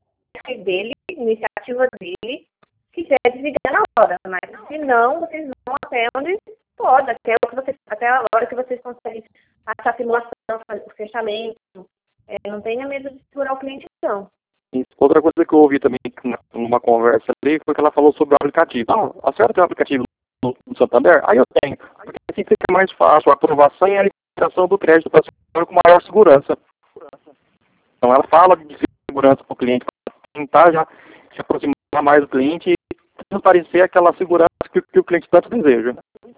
dele, iniciativa dele, quiser desligar na hora. Mas se não, vocês vão até onde pode, até, o que vocês, até a hora que vocês conseguem passar a simulação, o fechamento. É, não tenha medo de segurar o cliente, não. Outra coisa que eu ouvi também numa conversa ali foi que ela falou sobre o aplicativo. Ah, a senhora tem um aplicativo no Santander? Aí eu tenho. Porque assim fica mais fácil a aprovação e a liberação do crédito para a senhora com maior segurança. Então, ela fala de segurança para o cliente, para tentar já se aproximar mais do cliente e transparecer aquela segurança que, que o cliente tanto deseja.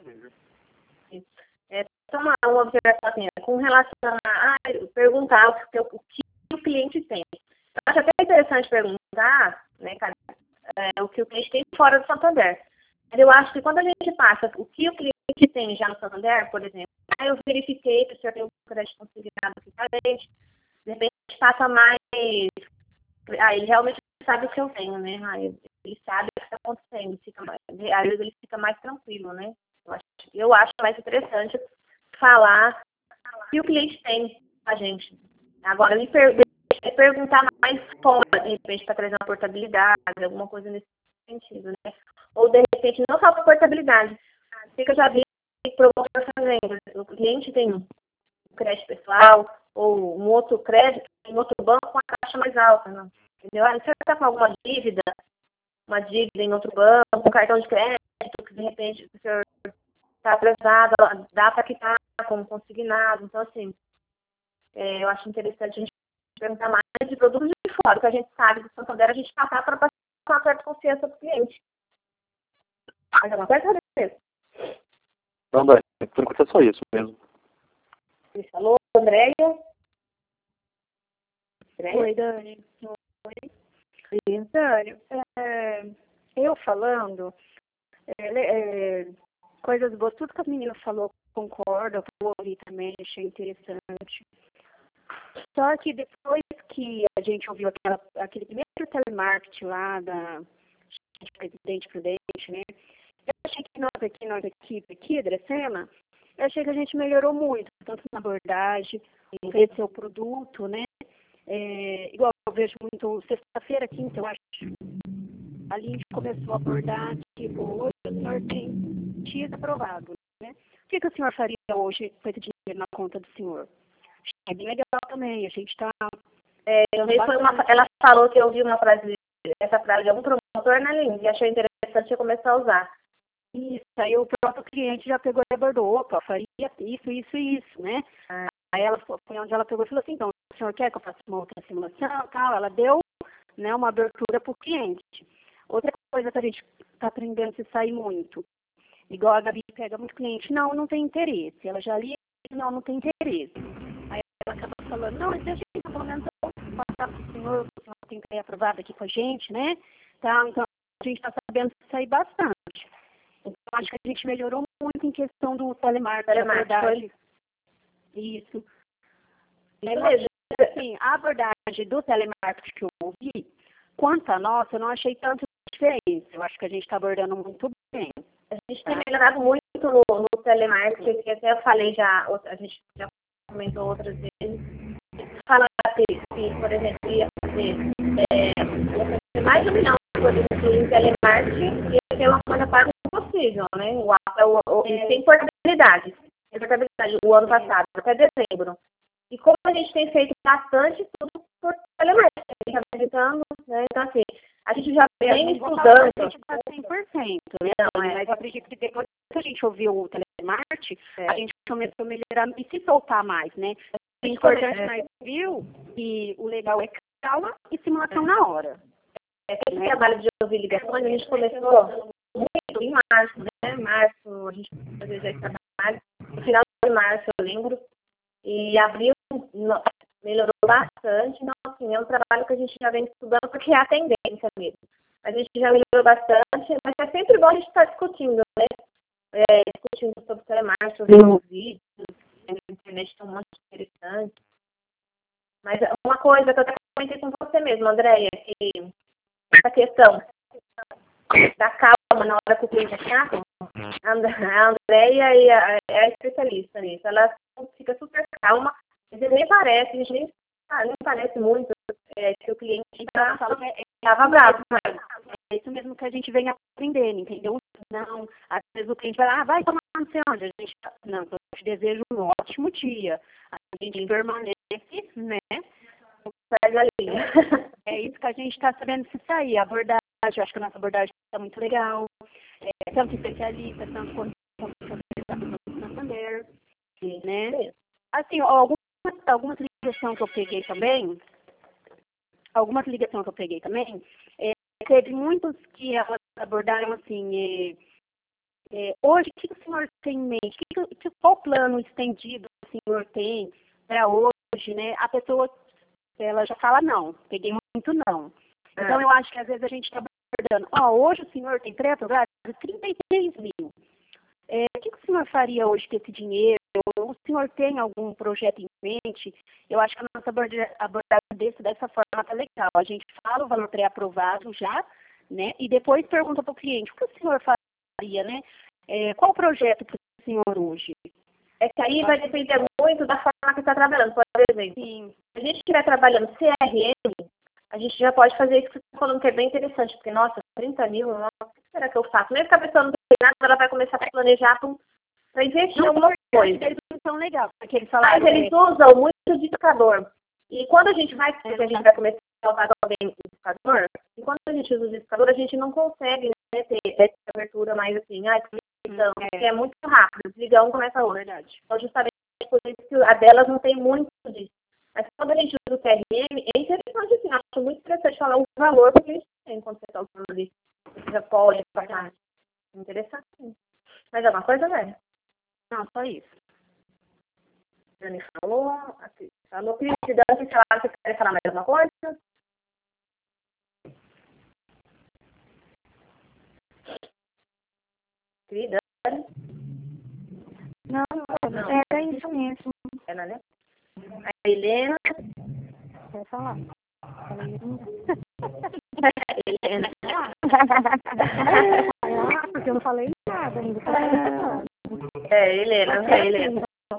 É, só uma, uma observação assim, com relação a ah, perguntar o que, o que o cliente tem. Eu acho até interessante perguntar, né, cara, é, o que o cliente tem fora do Santander. Mas eu acho que quando a gente passa o que o cliente tem já no Santander, por exemplo, ah, eu verifiquei que o senhor tem um crédito consignado aqui para gente, de repente passa mais. Ah, ele realmente sabe o que eu tenho, né? Ah, ele, ele sabe o que está acontecendo. Fica mais, às vezes ele fica mais tranquilo, né? Eu acho, eu acho mais interessante falar o que o cliente tem com a gente. Agora, ele per perguntar mais fora, de repente, para trazer uma portabilidade, alguma coisa nesse sentido, né? Ou, de repente, não só para portabilidade. Porque eu já vi promotor fazendo. O cliente tem um crédito pessoal ou um outro crédito em outro banco com a taxa mais alta, não? Entendeu? Ah, se você está com alguma dívida, uma dívida em outro banco, um cartão de crédito, que de repente o senhor está atrasado, dá para quitar como consignado. Então, assim, é, eu acho interessante a gente perguntar mais de produtos de fora, que a gente sabe do Santander, a gente passar para passar uma certa confiança para o cliente. Mas é uma certa certeza. Não, Dani, por enquanto é só isso mesmo. Você falou, Andréia? Oi, Dani. Oi. Dani, é, eu falando, é, é, coisas boas, tudo que a menina falou, concordo, eu ouvi também, achei interessante. Só que depois que a gente ouviu aquela, aquele primeiro telemarketing lá da Presidente Prudente, né? Eu achei que nós aqui, nós equipe aqui, Dracena, eu achei que a gente melhorou muito, tanto na abordagem, oferecer o produto, né? É, igual eu vejo muito, sexta-feira, quinta, eu acho, ali a gente começou a abordar, tipo, hoje o senhor tem X aprovado, né? O que, que o senhor faria hoje com esse dinheiro na conta do senhor? É bem legal também, a gente está... É, eu vi, foi uma, ela falou que eu vi uma frase, essa frase de algum promotor na linha, e achei interessante eu começar a usar. Isso, aí o próprio cliente já pegou e abordou, opa, faria isso, isso e isso, né? Ah. Aí ela foi onde ela pegou e falou assim, então, o senhor quer que eu faça uma outra simulação, tal? Ela deu, né, uma abertura para o cliente. Outra coisa que a gente está aprendendo a se sair muito, igual a Gabi pega muito cliente, não, não tem interesse. Ela já lia, não, não tem interesse. Aí ela acaba falando, não, deixa eu pelo menos passar para o senhor, o senhor tem que ter aprovado aqui com a gente, né? Tá, então a gente está sabendo se sair bastante. Então, acho que a gente melhorou muito em questão do telemarketing, telemarketing a abordagem. Isso. Isso mesmo. Assim, a abordagem do telemarketing que eu ouvi, quanto a nossa, eu não achei tanto diferença. Eu acho que a gente está abordando muito bem. A gente tem melhorado muito no, no telemarketing, que até eu falei já, a gente já comentou outras vezes. Falar que, por exemplo, ia fazer, é, mais de um milhão, por exemplo, em telemarketing, e ter uma coisa quase impossível, né? O, o, o, é. Tem portabilidade. Tem portabilidade o ano passado, até dezembro. E como a gente tem feito bastante tudo por telemarketing, a gente está visitando, né? Então, assim, a gente já vem estudando. A gente está cem por cento, né? Não, é. Mas eu acredito que depois que a gente ouviu o telemarketing, é. a gente começou a melhorar e se soltar mais, né? O importante é. nós viu e o legal é calma e simulação é. na hora. É, esse né? trabalho de ouvir ligações, a gente começou muito em março, né? Março, a gente fazia já esse trabalho. No final de março, eu lembro. E abril melhorou bastante. Então, assim, é um trabalho que a gente já vem estudando, porque é a tendência mesmo. A gente já melhorou bastante, mas é sempre bom a gente estar discutindo, né? É, discutindo sobre telemarketing, vendo vídeos, na internet tem um monte de interessante. Mas uma coisa que eu até comentei com você mesmo, Andréia, que essa questão da calma na hora que o cliente é chato, a Andréia é a, é a especialista nisso. Ela fica super calma, mas nem parece, a gente nem, ah, nem parece muito é, que o cliente estava bravo. Mas é isso mesmo que a gente vem aprendendo, entendeu? Não, às vezes o cliente vai lá, ah, vai tomar não sei onde. A gente, não, eu te desejo um ótimo dia. A gente permanece, né? Pega a linha. É isso que a gente está sabendo se sair. A abordagem, eu acho que a nossa abordagem está muito legal. É, tanto especialista, tanto quanto Santander, né? Assim, algumas, algumas ligações que eu peguei também, algumas ligações que eu peguei também, é, teve muitos que elas abordaram assim, é, é, hoje, o que o senhor tem em mente? Que, que, qual plano estendido o senhor tem para hoje, né? A pessoa, ela já fala não, peguei muito não. Então, eu acho que às vezes a gente está abordando, ó, hoje o senhor tem pré-aprovado trinta e três mil. É, o que o senhor faria hoje com esse dinheiro? O senhor tem algum projeto em mente? Eu acho que a nossa abordagem desse, dessa forma está legal. A gente fala o valor pré-aprovado já, né? E depois pergunta para o cliente, o que o senhor faria, né? É, qual o projeto para o senhor hoje? É que aí vai depender muito da forma que está trabalhando. Por exemplo, Sim. se a gente estiver trabalhando C R M, a gente já pode fazer isso que você está falando, que é bem interessante, porque, nossa, trinta mil, nossa, o que será que eu faço? Mesmo que a pessoa não tem nada, ela vai começar a planejar para investir em alguma coisa. Eles não são legais, porque eles Mas falaram, eles usam muito discador. E quando a gente vai, porque a gente vai começar a usar também o discador, e quando a gente usa o discador, a gente não consegue, né, ter essa abertura mais assim, ah, então, é. é muito rápido, desliga um, começa a outra. Verdade. Então, justamente por isso que a delas não tem muito disso. Mas quando a gente usa o C R M, é interessante, assim, acho muito interessante falar o valor que a gente tem quando você está usando ali. Você já pode pagar. Interessante, sim. Mas é uma coisa, velho. Não, só isso. Dani falou, assim, falou, Cris, Dani, sei lá, você quer falar mais alguma coisa? Cris, Dani? Não, não, era isso mesmo. Ela, né? A Helena. Quer falar? Helena. Ah, porque eu não falei nada ainda. É, Helena, não é Helena.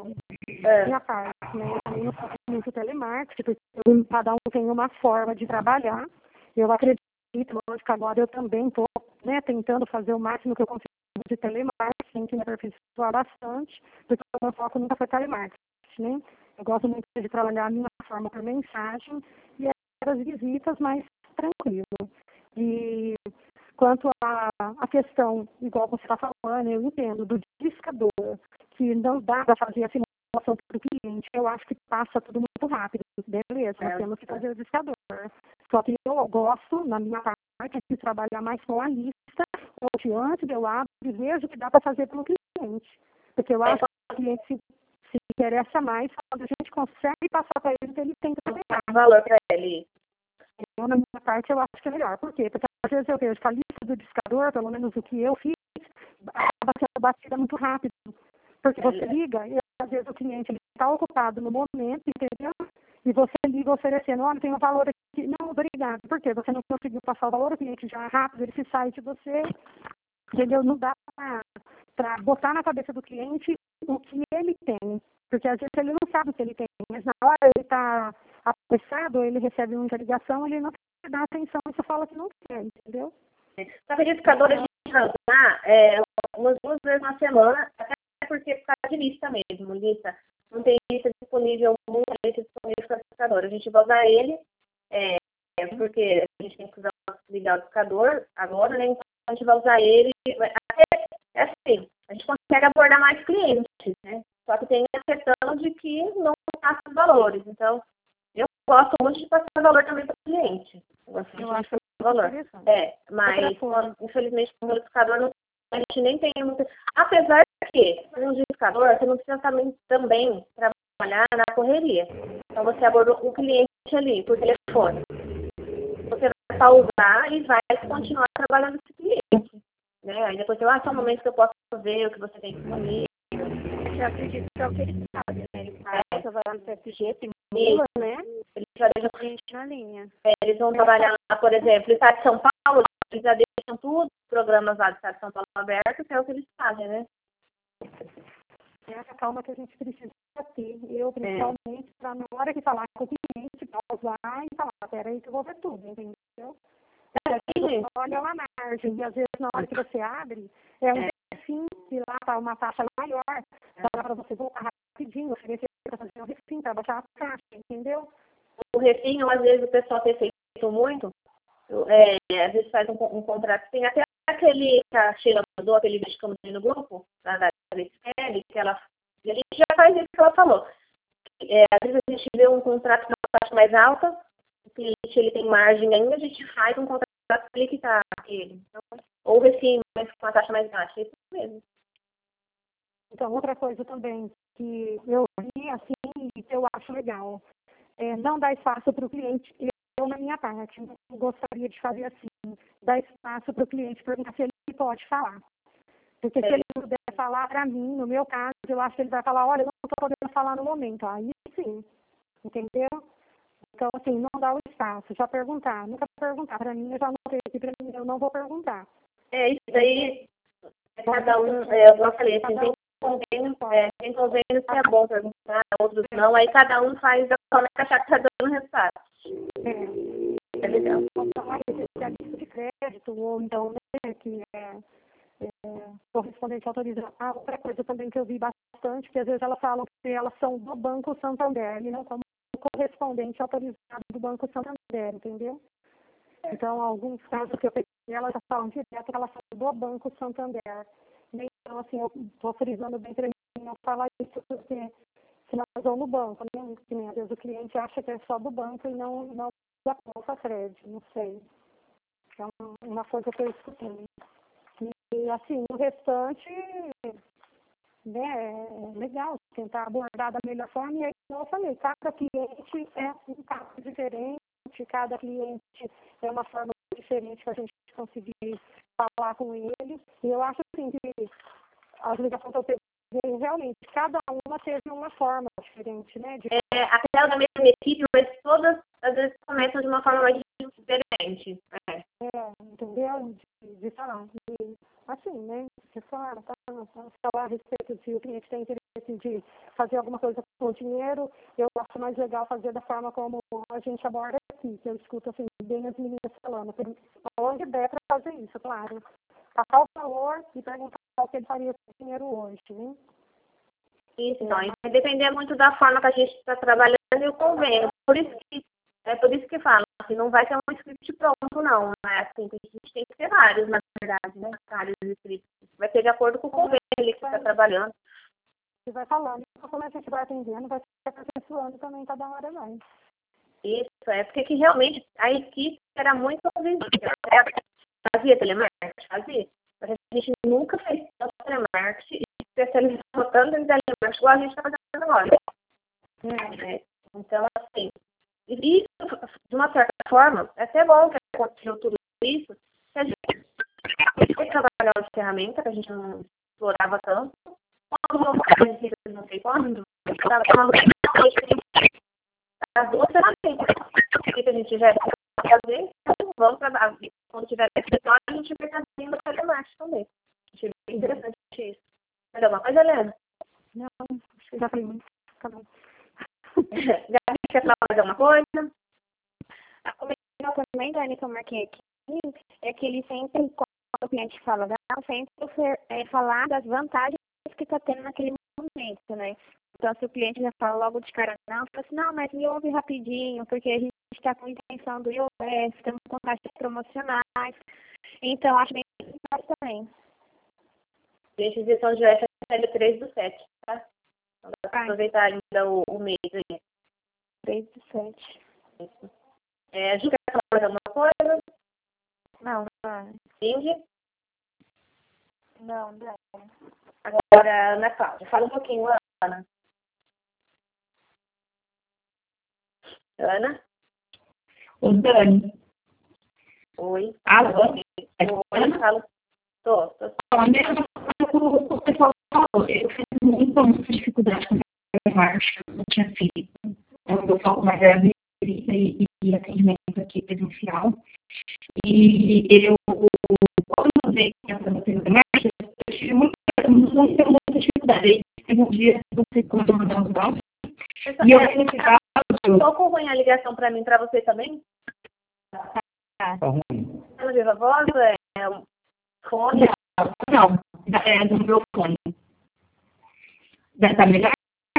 É. Minha parte, né? Eu também não faço muito telemarketing, porque cada um tem uma forma de trabalhar. Eu acredito, lógico, agora eu também estou, né, tentando fazer o máximo que eu consigo de telemarketing, que me aperfeiçoar bastante, porque o meu foco nunca foi telemarketing, né? Eu gosto muito de trabalhar a minha forma por mensagem e as visitas mais tranquilo. E quanto à, à questão, igual você está falando, eu entendo, do discador, que não dá para fazer a simulação para o cliente, eu acho que passa tudo muito rápido. Beleza, nós temos que fazer o discador. Só que eu gosto, na minha parte, de trabalhar mais com a lista, onde antes eu abro e vejo o que dá para fazer pelo cliente. Porque eu acho que o cliente se, se interessa mais quando a gente consegue passar para ele o que ele tem que pagar. Valor para ele. Eu, na minha parte, eu acho que é melhor. Por quê? Porque às vezes eu vejo que a lista do discador, pelo menos o que eu fiz, acaba sendo batida muito rápido. Porque você liga e às vezes o cliente está ocupado no momento, entendeu? E você liga oferecendo, olha, tem um valor aqui. Não, obrigado. Por quê? Você não conseguiu passar o valor, o cliente já é rápido, ele se sai de você. Entendeu? Não dá para botar na cabeça do cliente o que ele tem. Porque às vezes ele não sabe o que ele tem. Mas na hora ele está apressado, ele recebe uma ligação, ele não dá atenção e você fala que não quer, entendeu? Na verificadora a gente rancar é, umas duas vezes na semana, até porque é por causa de lista mesmo, lista. Não tem lista disponível, muita lista disponível para o verificador. A gente vai usar ele, é, porque a gente tem que usar, ligar o verificador agora, né? Então a gente vai usar ele. Até, é assim, a gente consegue abordar mais clientes, né? Só que tem a questão de que não passa os valores. Então, eu gosto muito de passar valor também para o cliente. Eu gosto eu muito acho de passar valor. É, mas, quando, infelizmente, com o verificador, não, a gente nem tem muito. Apesar que, no verificador, você não precisa também, também trabalhar na correria. Então, você abordou um cliente ali, por telefone. Você vai pausar e vai continuar trabalhando com esse cliente. Né? Aí depois você vai, ah, só um momento que eu posso ver o que você tem disponível. Eu acredito que é o que ele faz, né? Ele faz, você vai lá no P S G, simula, né? Eles já deixam a gente na linha. É, eles vão trabalhar lá, por exemplo, no estado de São Paulo, eles já deixam tudo, os programas lá do estado de São Paulo abertos, que é o que eles fazem, né? É essa calma que a gente precisa ter. Eu, principalmente, é. para na hora de falar com o cliente, pausar e falar, peraí que eu vou ver tudo, entendeu? É, gente, olha lá na margem, e às vezes na hora que você abre, é um refim, que lá está uma taxa maior, dá para você voltar rapidinho, oferecer para fazer um refim, para baixar a taxa, entendeu? O refim, às vezes o pessoal tem feito muito, é, às vezes faz um, um contrato, tem até aquele que a Sheila mandou, aquele vídeo que eu mandei no grupo, da da Kelly, que ela, a gente já faz isso que ela falou. É, às vezes a gente vê um contrato com uma taxa mais alta, o cliente ele tem margem ainda, a gente faz um contrato para ele quitar ele. Então, ou assim, mas com a taxa mais baixa, é isso mesmo. Então, outra coisa também que eu vi, assim, e que eu acho legal, é não dar espaço para o cliente, eu, na minha parte, eu gostaria de fazer assim, dar espaço para o cliente perguntar se ele pode falar. Porque é. se ele puder falar para mim, no meu caso, eu acho que ele vai falar, olha, eu não estou podendo falar no momento. Aí sim, entendeu? Então, assim, não dá o espaço, já perguntar, nunca perguntar. Para mim, eu já anotei aqui, para mim, eu não vou perguntar. É, isso daí, cada um, é, eu falei, assim, tem convênio, é, tem convênio que é bom perguntar, outros não, aí cada um faz da forma que achar que está dando resultado. É, é legal. Então, aí, especialista de crédito, ou então, né, que é, é correspondente autorizado. Ah, outra coisa também que eu vi bastante, que às vezes elas falam que elas são do Banco Santander, e não como correspondente autorizado do Banco Santander, entendeu? Então, alguns casos que eu peguei, elas já falam direto que elas são do Banco Santander. Então, assim, eu estou frisando bem para mim não falar isso, porque se nós vamos no banco, né? Porque, às vezes o cliente acha que é só do banco e não, não da conta Fred, não sei. É uma, uma coisa que eu escutei. E, assim, o restante, né, é legal, tentar abordar da melhor forma. E aí, como eu falei, cada cliente é um caso diferente, cada cliente é uma forma diferente para a gente conseguir falar com ele. E eu acho assim que as ligações que eu peguei, realmente, cada uma teve uma forma diferente, né? De... É, até da mesma equipe, mas todas às vezes começam de uma forma mais diferente. É, é entendeu? De, de falar. E, assim, né? Você fala, tá, falar a respeito se o cliente tem interesse de fazer alguma coisa com o dinheiro, eu acho mais legal fazer da forma como a gente aborda aqui, que eu escuto assim, bem as meninas falando, onde der para fazer isso, claro. Passar o valor e perguntar o que ele faria com o dinheiro hoje, né? Isso, então, vai depender muito da forma que a gente está trabalhando e o convênio. Por isso que, é por isso que falo, assim, não vai ter um script pronto, não. Né? Assim, a gente tem que ter vários, na verdade, né? Vários scripts. Vai ser de acordo com o convênio que está trabalhando. Você vai falando, como a gente vai atendendo, vai ser aperfeiçoando também cada hora mais. Isso, é porque que realmente a equipe era muito visível. Fazia telemarketing? Fazia. Mas a gente nunca fez tanto telemarketing e especializou tanto em telemarketing igual a gente está fazendo agora. É. Então, assim, isso, de uma certa forma, é até bom que aconteceu tudo isso, que a gente foi trabalhar uma ferramenta que a gente não explorava tanto. Quando eu não sei quando, eu estava as duas ferramentas que a gente já fazer, vamos trabalhar. Quando tiver escritório, a gente vai fazendo o telemarketing também. Achei bem interessante isso. Mais alguma coisa, Helena? Não, acho que já falei muito. Tá bom. Gabi, quer falar mais alguma coisa? O legal também, Dani, que eu marquei aqui, é que ele sempre, quando o cliente fala, não, sempre é falar das vantagens que está tendo naquele momento, né? Então, se o cliente já fala logo de cara, não, fala assim, não, mas me ouve rapidinho, porque a gente está com intenção do I O S, estamos com taxas promocionais. Então, acho bem importante também. Gente, isenção de I O S é dia três do sete, tá? Então, dá para aproveitar ainda o, o mês aí. três do sete. Isso. É, a Ju quer falar mais alguma coisa? Não, não. Cindy? Não, não. Agora, Ana Cláudia, fala um pouquinho, Ana. Ana? Ô, Dani. Oi. Alô? Oi, fala. Tô, tô. A mesma coisa que o pessoal falou. Eu fiz muita, muita dificuldade com a marcha, não tinha feito. Eu falo mais é e, e atendimento aqui presencial. E eu, quando eu usei essa marcha, eu tive muita, muita, muita dificuldade. Teve um dia que você começou a mandar uns dados. E eu verificava. Estou com ruim a ligação para mim, para você também? Tá ruim. É no Viva Voz? É um fone? Não, é do meu fone. Tá melhor?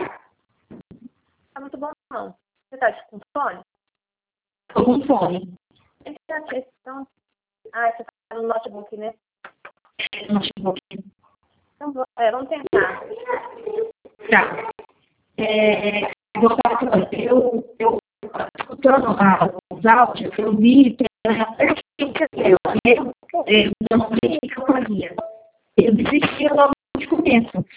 Tá muito bom, não. Você tá com fone? Tô com fone. Então, ah, você tá no notebook, né? É, notebook. Então, é, vamos tentar. Tá. É, vou falar falando, eu, eu, escutando ah, os áudios, eu vi pela persistência dela, né? Eu não sei o que eu fazia. Eu desistia logo de começo.